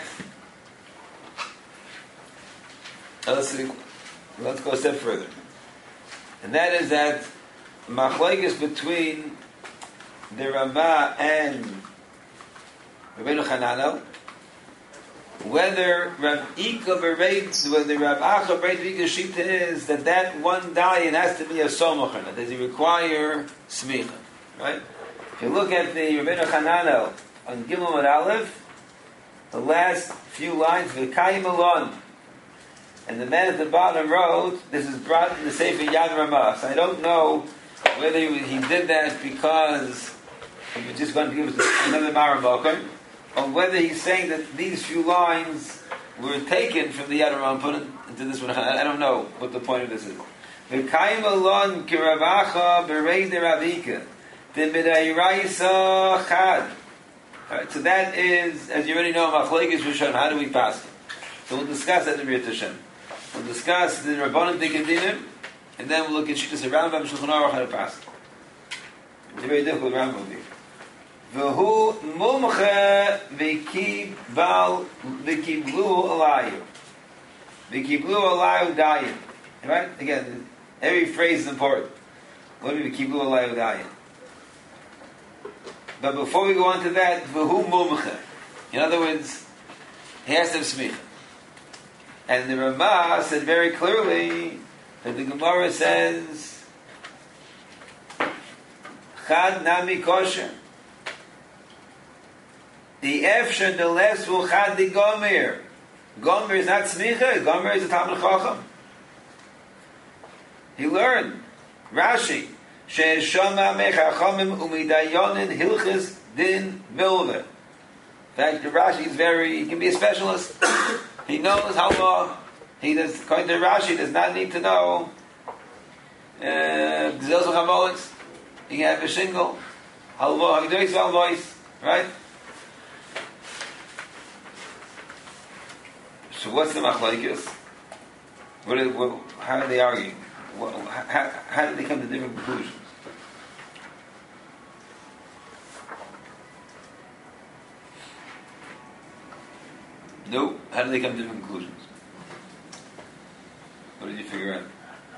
let's go a step further. And that is that machlokes between the Rama and Rabbeinu Chananel, whether Rav Ika bereits, whether Rav Acha bereits Vika Shita is that one dayan has to be a somachan. Does he require smicha? Right? If you look at the Rabbeinu Chananel on Gimel Amud Aleph, the last few lines, V'kayim alon, and the man at the bottom wrote, this is brought in the Sefer Yad Ramah. So I don't know whether he did that because he was just going to give us another Maramokar, or whether he's saying that these few lines were taken from the Yad Ramah and put into this one. I don't know what the point of this is. V'kayim alon kiravacha bereid deravika d'midayraisa chad. So that is, as you already know, machlokes Rishon. How do we pass it? So we'll discuss that in B'riyat Hashem. We'll discuss the Rabbanim Dikim, and then we'll look at Shittas Rambam and Shulchan Aruch how to pass it. It's a very difficult Rambam here. V'hu mumche v'kiblu alayu. V'kiblu alayu dayin. Right? Again, every phrase is important. What do we v'kiblu alayu dayin? But before we go on to that, v'hu mumche. In other words, he has to have smicha. And the Ramah said very clearly that the Gemara says, Chad nami kosher. The efsher the less will chad the gomer. Gomer is not smicha. Gomer is a Talmud Chacham. He learned Rashi she'eshama mechachamim umidayonin hilchis din milve. In fact, the Rashi is he can be a specialist. He knows how long. According to Rashi, does not need to know Gzelos v'chavolos. He can have a shingle. Hagdois v'alvois, right? So what's the machlokes? How are they arguing? How did they come to different conclusions? No, how did they come to different conclusions? What did you figure out?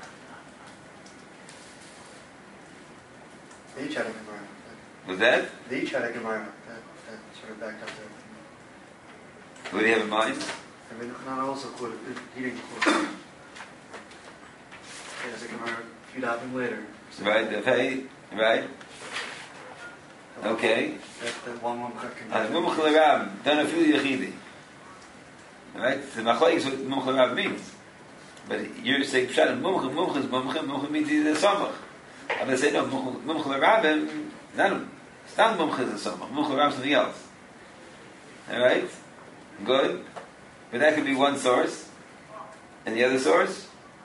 They each had a Gemara. Was that? They each had a Gemara that sort of backed up their opinion. What do you have in mind? I mean, not also quoted. He didn't quote it. There's a Gemara a few davening later. Right, the pay, right? Okay. That one mumcha can. Mumcha l'rab, don't feel yechidi. Right? The machlokes what mumcha l'rab means. But you're saying pshat mumcha is mumcha means he's a samach. I'm going to say no, mumcha l'rab, none. Stam mumcha is a samach. Mumcha l'rab is something else. All right? Good. But that could be one source. And the other source?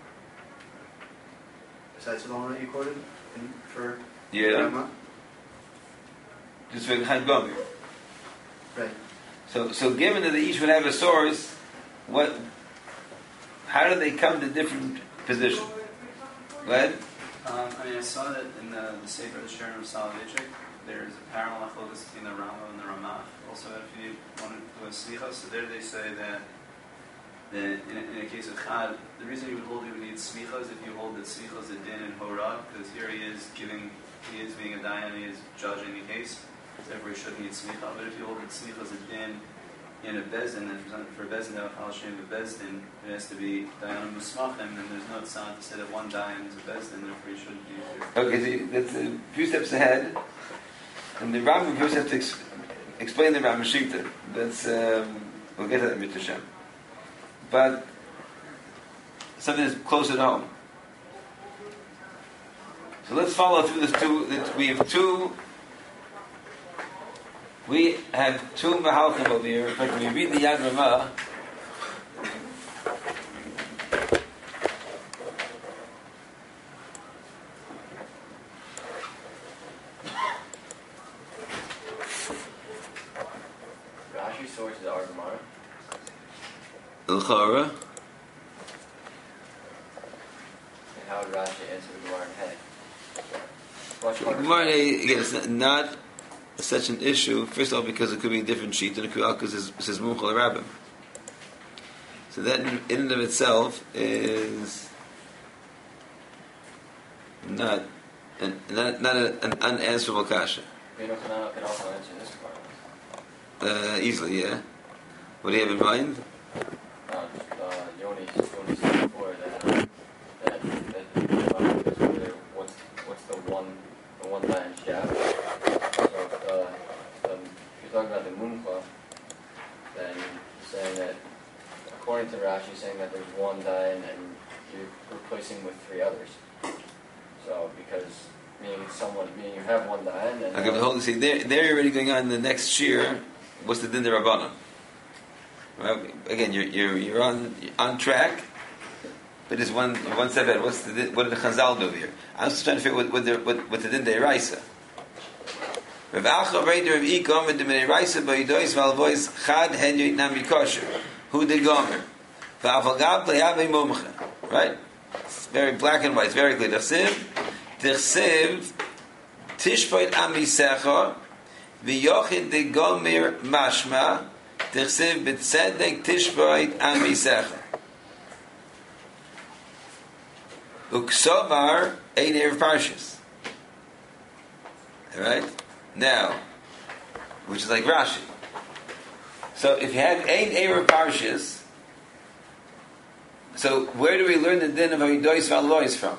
Besides the one that you quoted for Yeah. Just for Chaim Gomer. Right. So given that they each would have a source, how do they come to different positions? Go ahead. I saw that in the Sefer of the Sharon of Soloveitchik, there's a parallel focus between the Rambam and the Ramah. Also, if you want to do a slicha, so there they say that in a case of Chad, the reason you would hold you would need smicha is if you hold that smicha is a din in Horah, because here he is being a dayan, he is judging the case, therefore he shouldn't need smicha. But if you hold that smicha is a din in a bezdin, and for bezdin that Al Shem the bezdin, it has to be dayan musmachim, and there's no tzad to say that one dayan is a bezdin, therefore he shouldn't be here. Okay, so that's a few steps ahead. And the Rambam first has to explain the Rambam Shita. That's we'll get to that in Hashem. But something that's close at home. So let's follow through this we have two Mahalchim over here. In fact, when we read the Yad Ramah, Rashi sources our Gemara. L'chara. And how would Rashi answer the Gemara in head? Gemara, again, it's not such an issue. First of all, because it could be a different sheet, and it could because it says Mumchal Rabbim. So that in and of itself is not an unanswerable kasha. Bino Kanana can also answer this Gemara. Easily, yeah. What do you have in mind? Yoni said before that what's the one line shab. So if you're talking about the Mumcha, then you're saying that according to Rashi, saying that there's one dayan and you're replacing with three others. So because meaning you have one dayan and Okay, but hold on. See, they're already going on the next shir. What's the din Rabbanan? Well, again, you're on track, but there's one step ahead. What did the Chazal do here? I'm just trying to figure what the din deiraisa. Rav Acha Reider Rav Ikom and the deiraisa b'yidois v'alvois chad henyoit nam yikosher. Who did gomer? V'avalgav le'yavei mumcha. Right? It's very black and white. It's very clear. Tichsev tishpoit amisecha v'yochid de gomer mashma. Tichsev b'tzedek tishpoit amisecha. Uksovar ein erev parshas. All right? Now, which is like Rashi. So if you have ein erev parshas, so where do we learn the din of Haridois V'Alois from?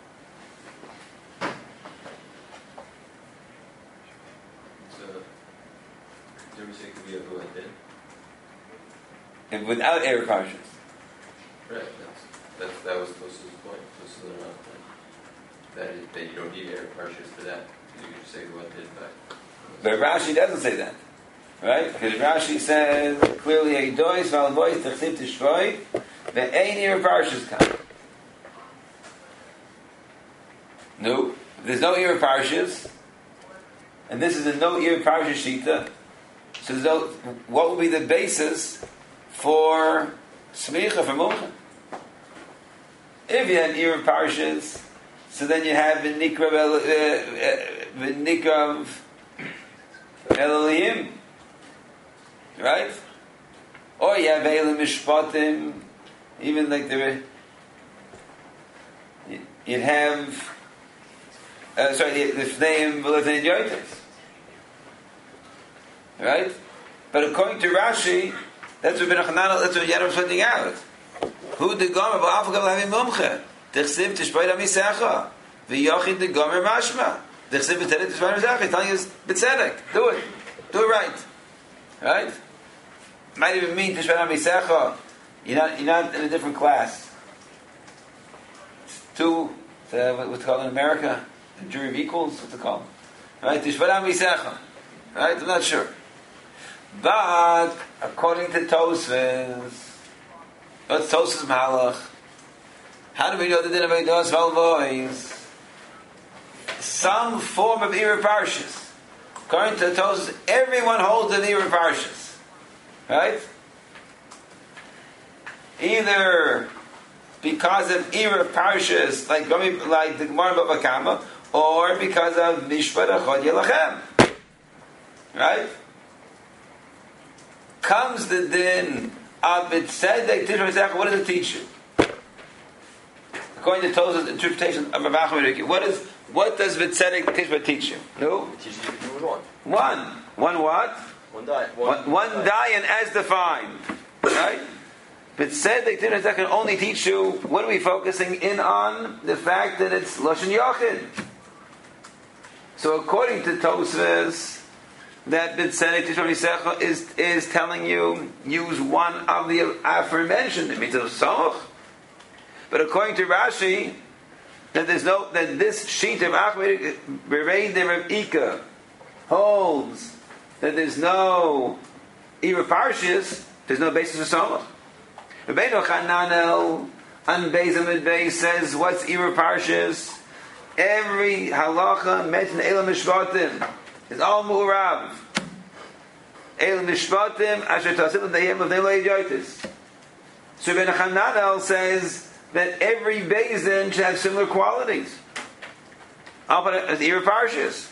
And without erev parshas. Right. That was close to the point. Close to the point. That you don't need erev parshas for that. You can just say what did that. But Rashi doesn't say that, right? Because Rashi says clearly Haridois V'Alois Techsiv Tishvoi ve'ein erev parshas come. No, if there's no erev parshas, and this is a no Ir Parsha Shita, so what would be the basis for Smicha, for Mumcha? If you had Ir Parshas, so then you have V'nikra Elohim, right? Or you have Elohim Mishpatim, even like you'd have the Fneim V'Letein Yoites, right? But according to Rashi, that's what Yaram is pointing out. Who the Gomer ba'afagav l'havim mumche? T'chsiv tishpoid amisecha v'yochid the Gomer mashma. T'chsiv b'tedek tishpoid amisecha. He's telling us b'tzedek. Do it right. Right? Might even mean tishpoid amisecha. You're not in a different class. Two. What's it called in America? The jury of equals. What's it called? Right? Tishpoid amisecha. Right? I'm not sure. But according to Tosfos, what's Tosfos Malach? How do we know the din of Eidos Valvois? Some form of Ira Parshas. According to Tosfos, everyone holds an Ira Parshas. Right? Either because of Ira Parshas, like the Gemara Bava Kama, or because of Mishpat Achod Yelachem. Right? Comes the din of B'tzedek Tishma Misecha. What does it teach you? According to Tosfos' interpretation of Rav Achmed Riki, what does B'tzedek Tishma teach you? No? It teaches you to do with one. One what? One die. One die and as defined. Right? B'tzedek Tishma Misecha can only teach you, what are we focusing in on? The fact that it's Lashon Yochid. So according to Tosfos, that B'tzedek Tishma Misecha is telling you use one of the aforementioned. It means a Samach. But according to Rashi, that this sheet of Achmed Berei de Rav Ika holds that there's no Ira Parshas, there's no basis for Samach. Rabbeinu Chananel on Beis Amid Beis says, what's Ira Parshas? Every halacha mentioned Elam Mishpatim is all mu'urav. El mishpatim asher tasim l'dayim of Nelo Yotis. So Rabbeinu Chananel says that every Beis should have similar qualities. I'll put it as Ira Parshas.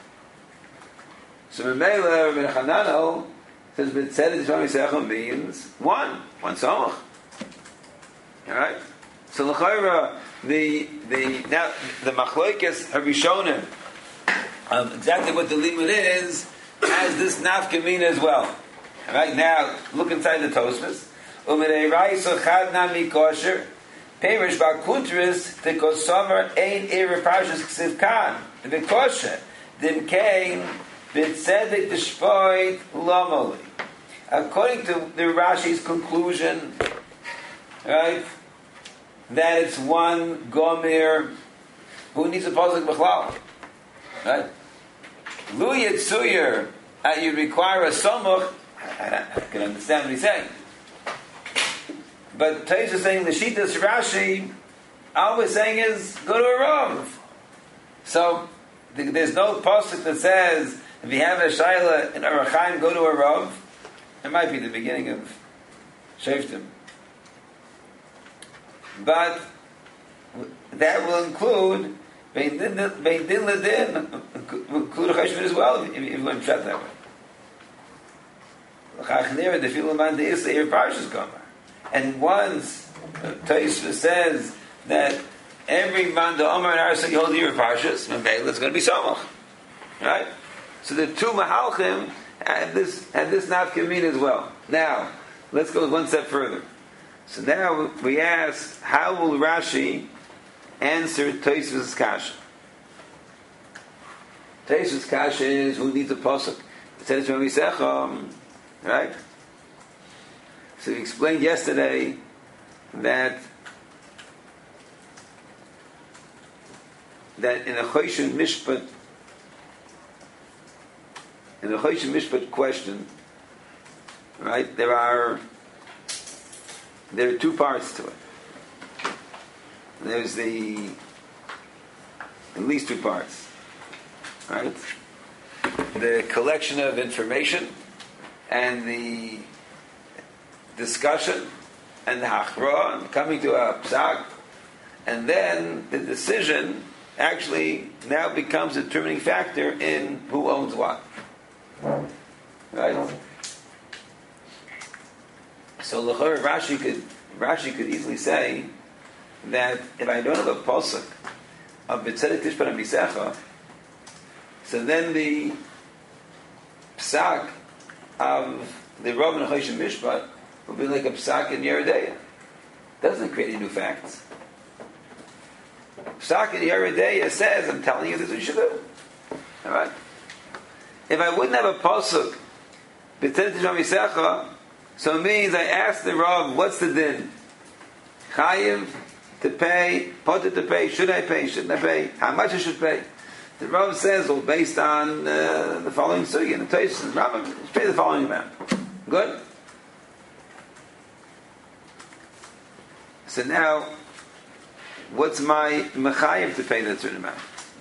So Memela Rabbeinu Chananel says B'tzedek Tishma Misecha means one samach. All right. So l'chayra the machlokes harishonim. Exactly what the limud is, has this nafkamina as well. Right now, look inside the Tosfos. U'mirei ra'isa chad nami kosher, perish ba'kuntris tekosomer ein ira parshas ksiv kan. The kosher din kain b'tzedek deshpoid lomoli. According to the Rashi's conclusion, right, that it's one gomer who needs a pasuk b'chlal. Right? Lu Yitzuyer, you require a samach. I can understand what he's saying. But Taish is saying the Shitas Rashi, all we're saying is go to a Rav. So there's no pasuk that says if you have a Shaila in Orach Chaim, go to a Rav. It might be the beginning of Shoftim. But that will include Bein Din Ladin, include a Cheshbon as well, if you want to chat that way. And once Tosfos says that every man the Omer and Arsa you hold the Parshas, it's going to be Samach. Right? So the two Mahalchim had this nafkamin as well. Now, let's go one step further. So now we ask, how will Rashi answer Tosfos' kasha? Tosfos' kasha is, who needs a pasuk? It says Tishma Misecha, right? So we explained yesterday that in a Choshen Mishpat question, right? There are two parts to it. There's at least two parts, right? the collection of information and the discussion and the hachra, and coming to a psak, and then the decision actually now becomes a determining factor in who owns what. Right? So l'chor Rashi could easily say that if I don't have a pasuk of B'tzedek Tishpat Misecha, so then the psak of the Rav and Choshen Mishpat will be like a psak in Yeridea. Doesn't create any new facts. Psak in Yeridea says, I'm telling you this is what you should do. Alright? If I wouldn't have a pasuk B'tzedek Tishpat Misecha, so it means I asked the Rav, what's the din? Chayiv to pay, potter to pay, should I pay, shouldn't I pay, how much I should pay? The Rav says, well, based on the following sugi, and the Tosfos, the Rav should pay the following amount. Good? So now, what's my mechayiv to pay that certain amount?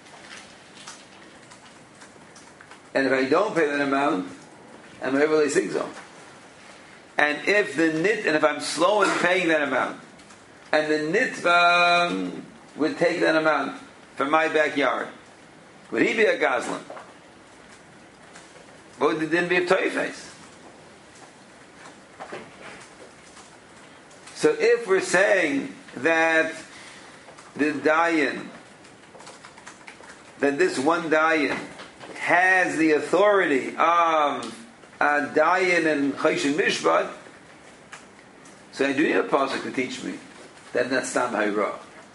And if I don't pay that amount, I'm overly sigzon. And if I'm slow in paying that amount, and the nitva would take that amount from my backyard, would he be a gazlan? Would the din be a toifes? So if we're saying that the dayan, that this one dayan has the authority of a dayan and Choshen Mishpat, so I do need a pasuk to teach me that that's Stam Hayra.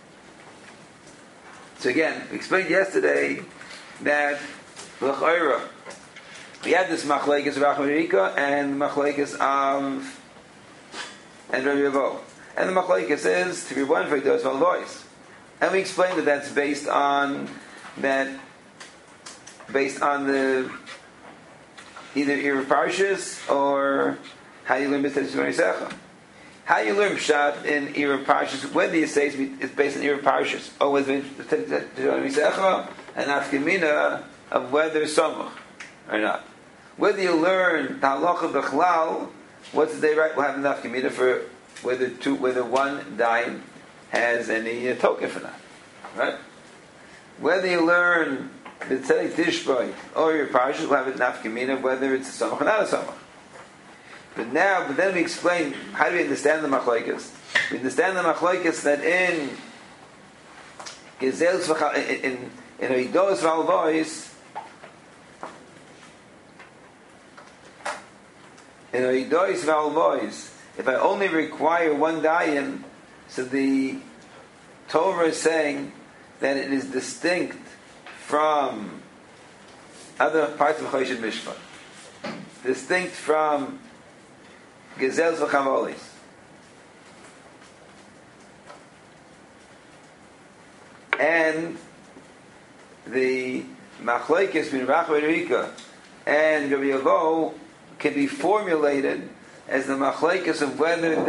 So again, we explained yesterday that l'chayra we had this machlekes of Achmei Rika and machlekes of and Rabbi Yevo, and the machlekes is to be one for those voice, and we explained that that's based on the either Ira Parshas or how you learn B'tzedek Tishpat Misecha. How you learn Pshat in Ira Parshas, whether you say it's based on Ira Parshas or whether it's B'tzedek Tishpat Misecha, and Afkamina of whether Samach or not. Whether you learn the halacha b'chlal, what's the day right? We'll have enough Afkamina for whether one dime has any token for that. Right? Whether you learn B'tzedek Tishpat or Ira Parshas, we'll have enough Afkamina whether it's a Samach or not a Samach. But then we explain how do we understand the machlokes. We understand the machlokes that in Gezelos in Oidos Valvois, if I only require one dayan, so the Torah is saying that it is distinct from other parts of Choshen Mishpat, distinct from Gezels v'chavolis. And the machlekes between Achmei Rika and Rabbi Yevo can be formulated as the machlekes of whether in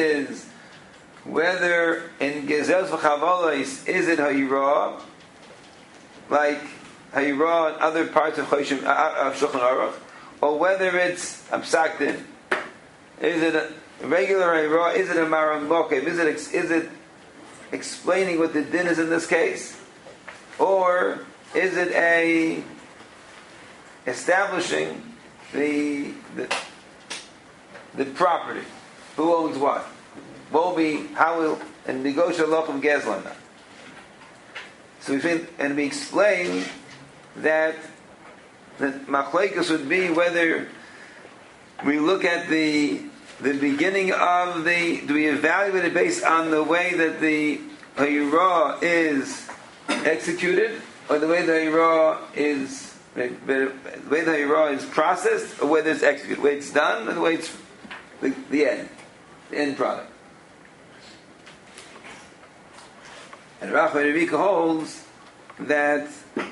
Gezels v'chavolis is it Hayirah, like Hayirah and other parts of Shulchan Aruch, or whether it's Psak. Is it a regular Hayirah? Is it a Maram Mokev? Is it explaining what the din is in this case? Or is it a establishing the property? Who owns what? What will be, how will, and negotiate lochem gezlan. So we explain that the machlekes would be whether we look at the beginning of do we evaluate it based on the way that the Hayirah is executed, or the way the Hayirah is processed, or whether it's executed, the way it's done, or the way it's the end product. And Rav Rivika holds that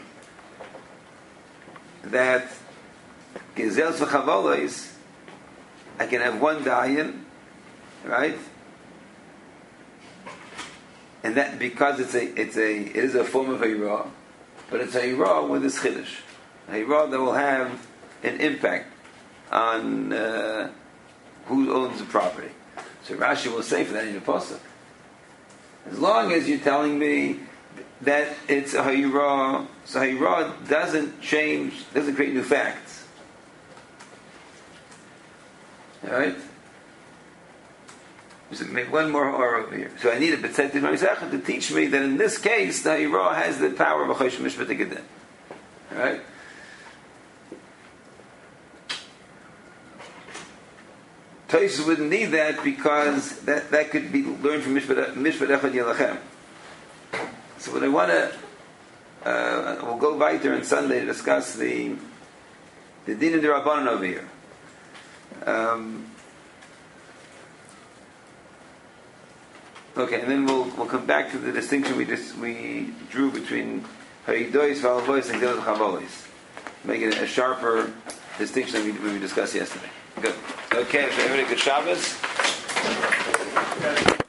Gezels v'chavolos, I can have one dayan, right? And that because it is a form of Hayirah, but it's Hayirah with this chiddush. Hayra that will have an impact on who owns the property. So Rashi will say for that in the pasuk, as long as you're telling me that it's a Hayra, so Hayra doesn't create new facts. All right. So make one more or over here. So I need a B'tzeit Ma'isach to teach me that in this case the Hayra has the power of a Chosh Mishpat Gedin. All right. Tosfos wouldn't need that because that could be learned from Mishpat Echad Yelachem. So what I want to, we'll go weiter on Sunday to discuss the Din of the Rabbanan over here. Okay, and then we'll come back to the distinction we drew between Hayidois, Valavois, and Gdilas Chavolis. Make it a sharper distinction than we discussed yesterday. Good. Okay, so everybody good Shabbos.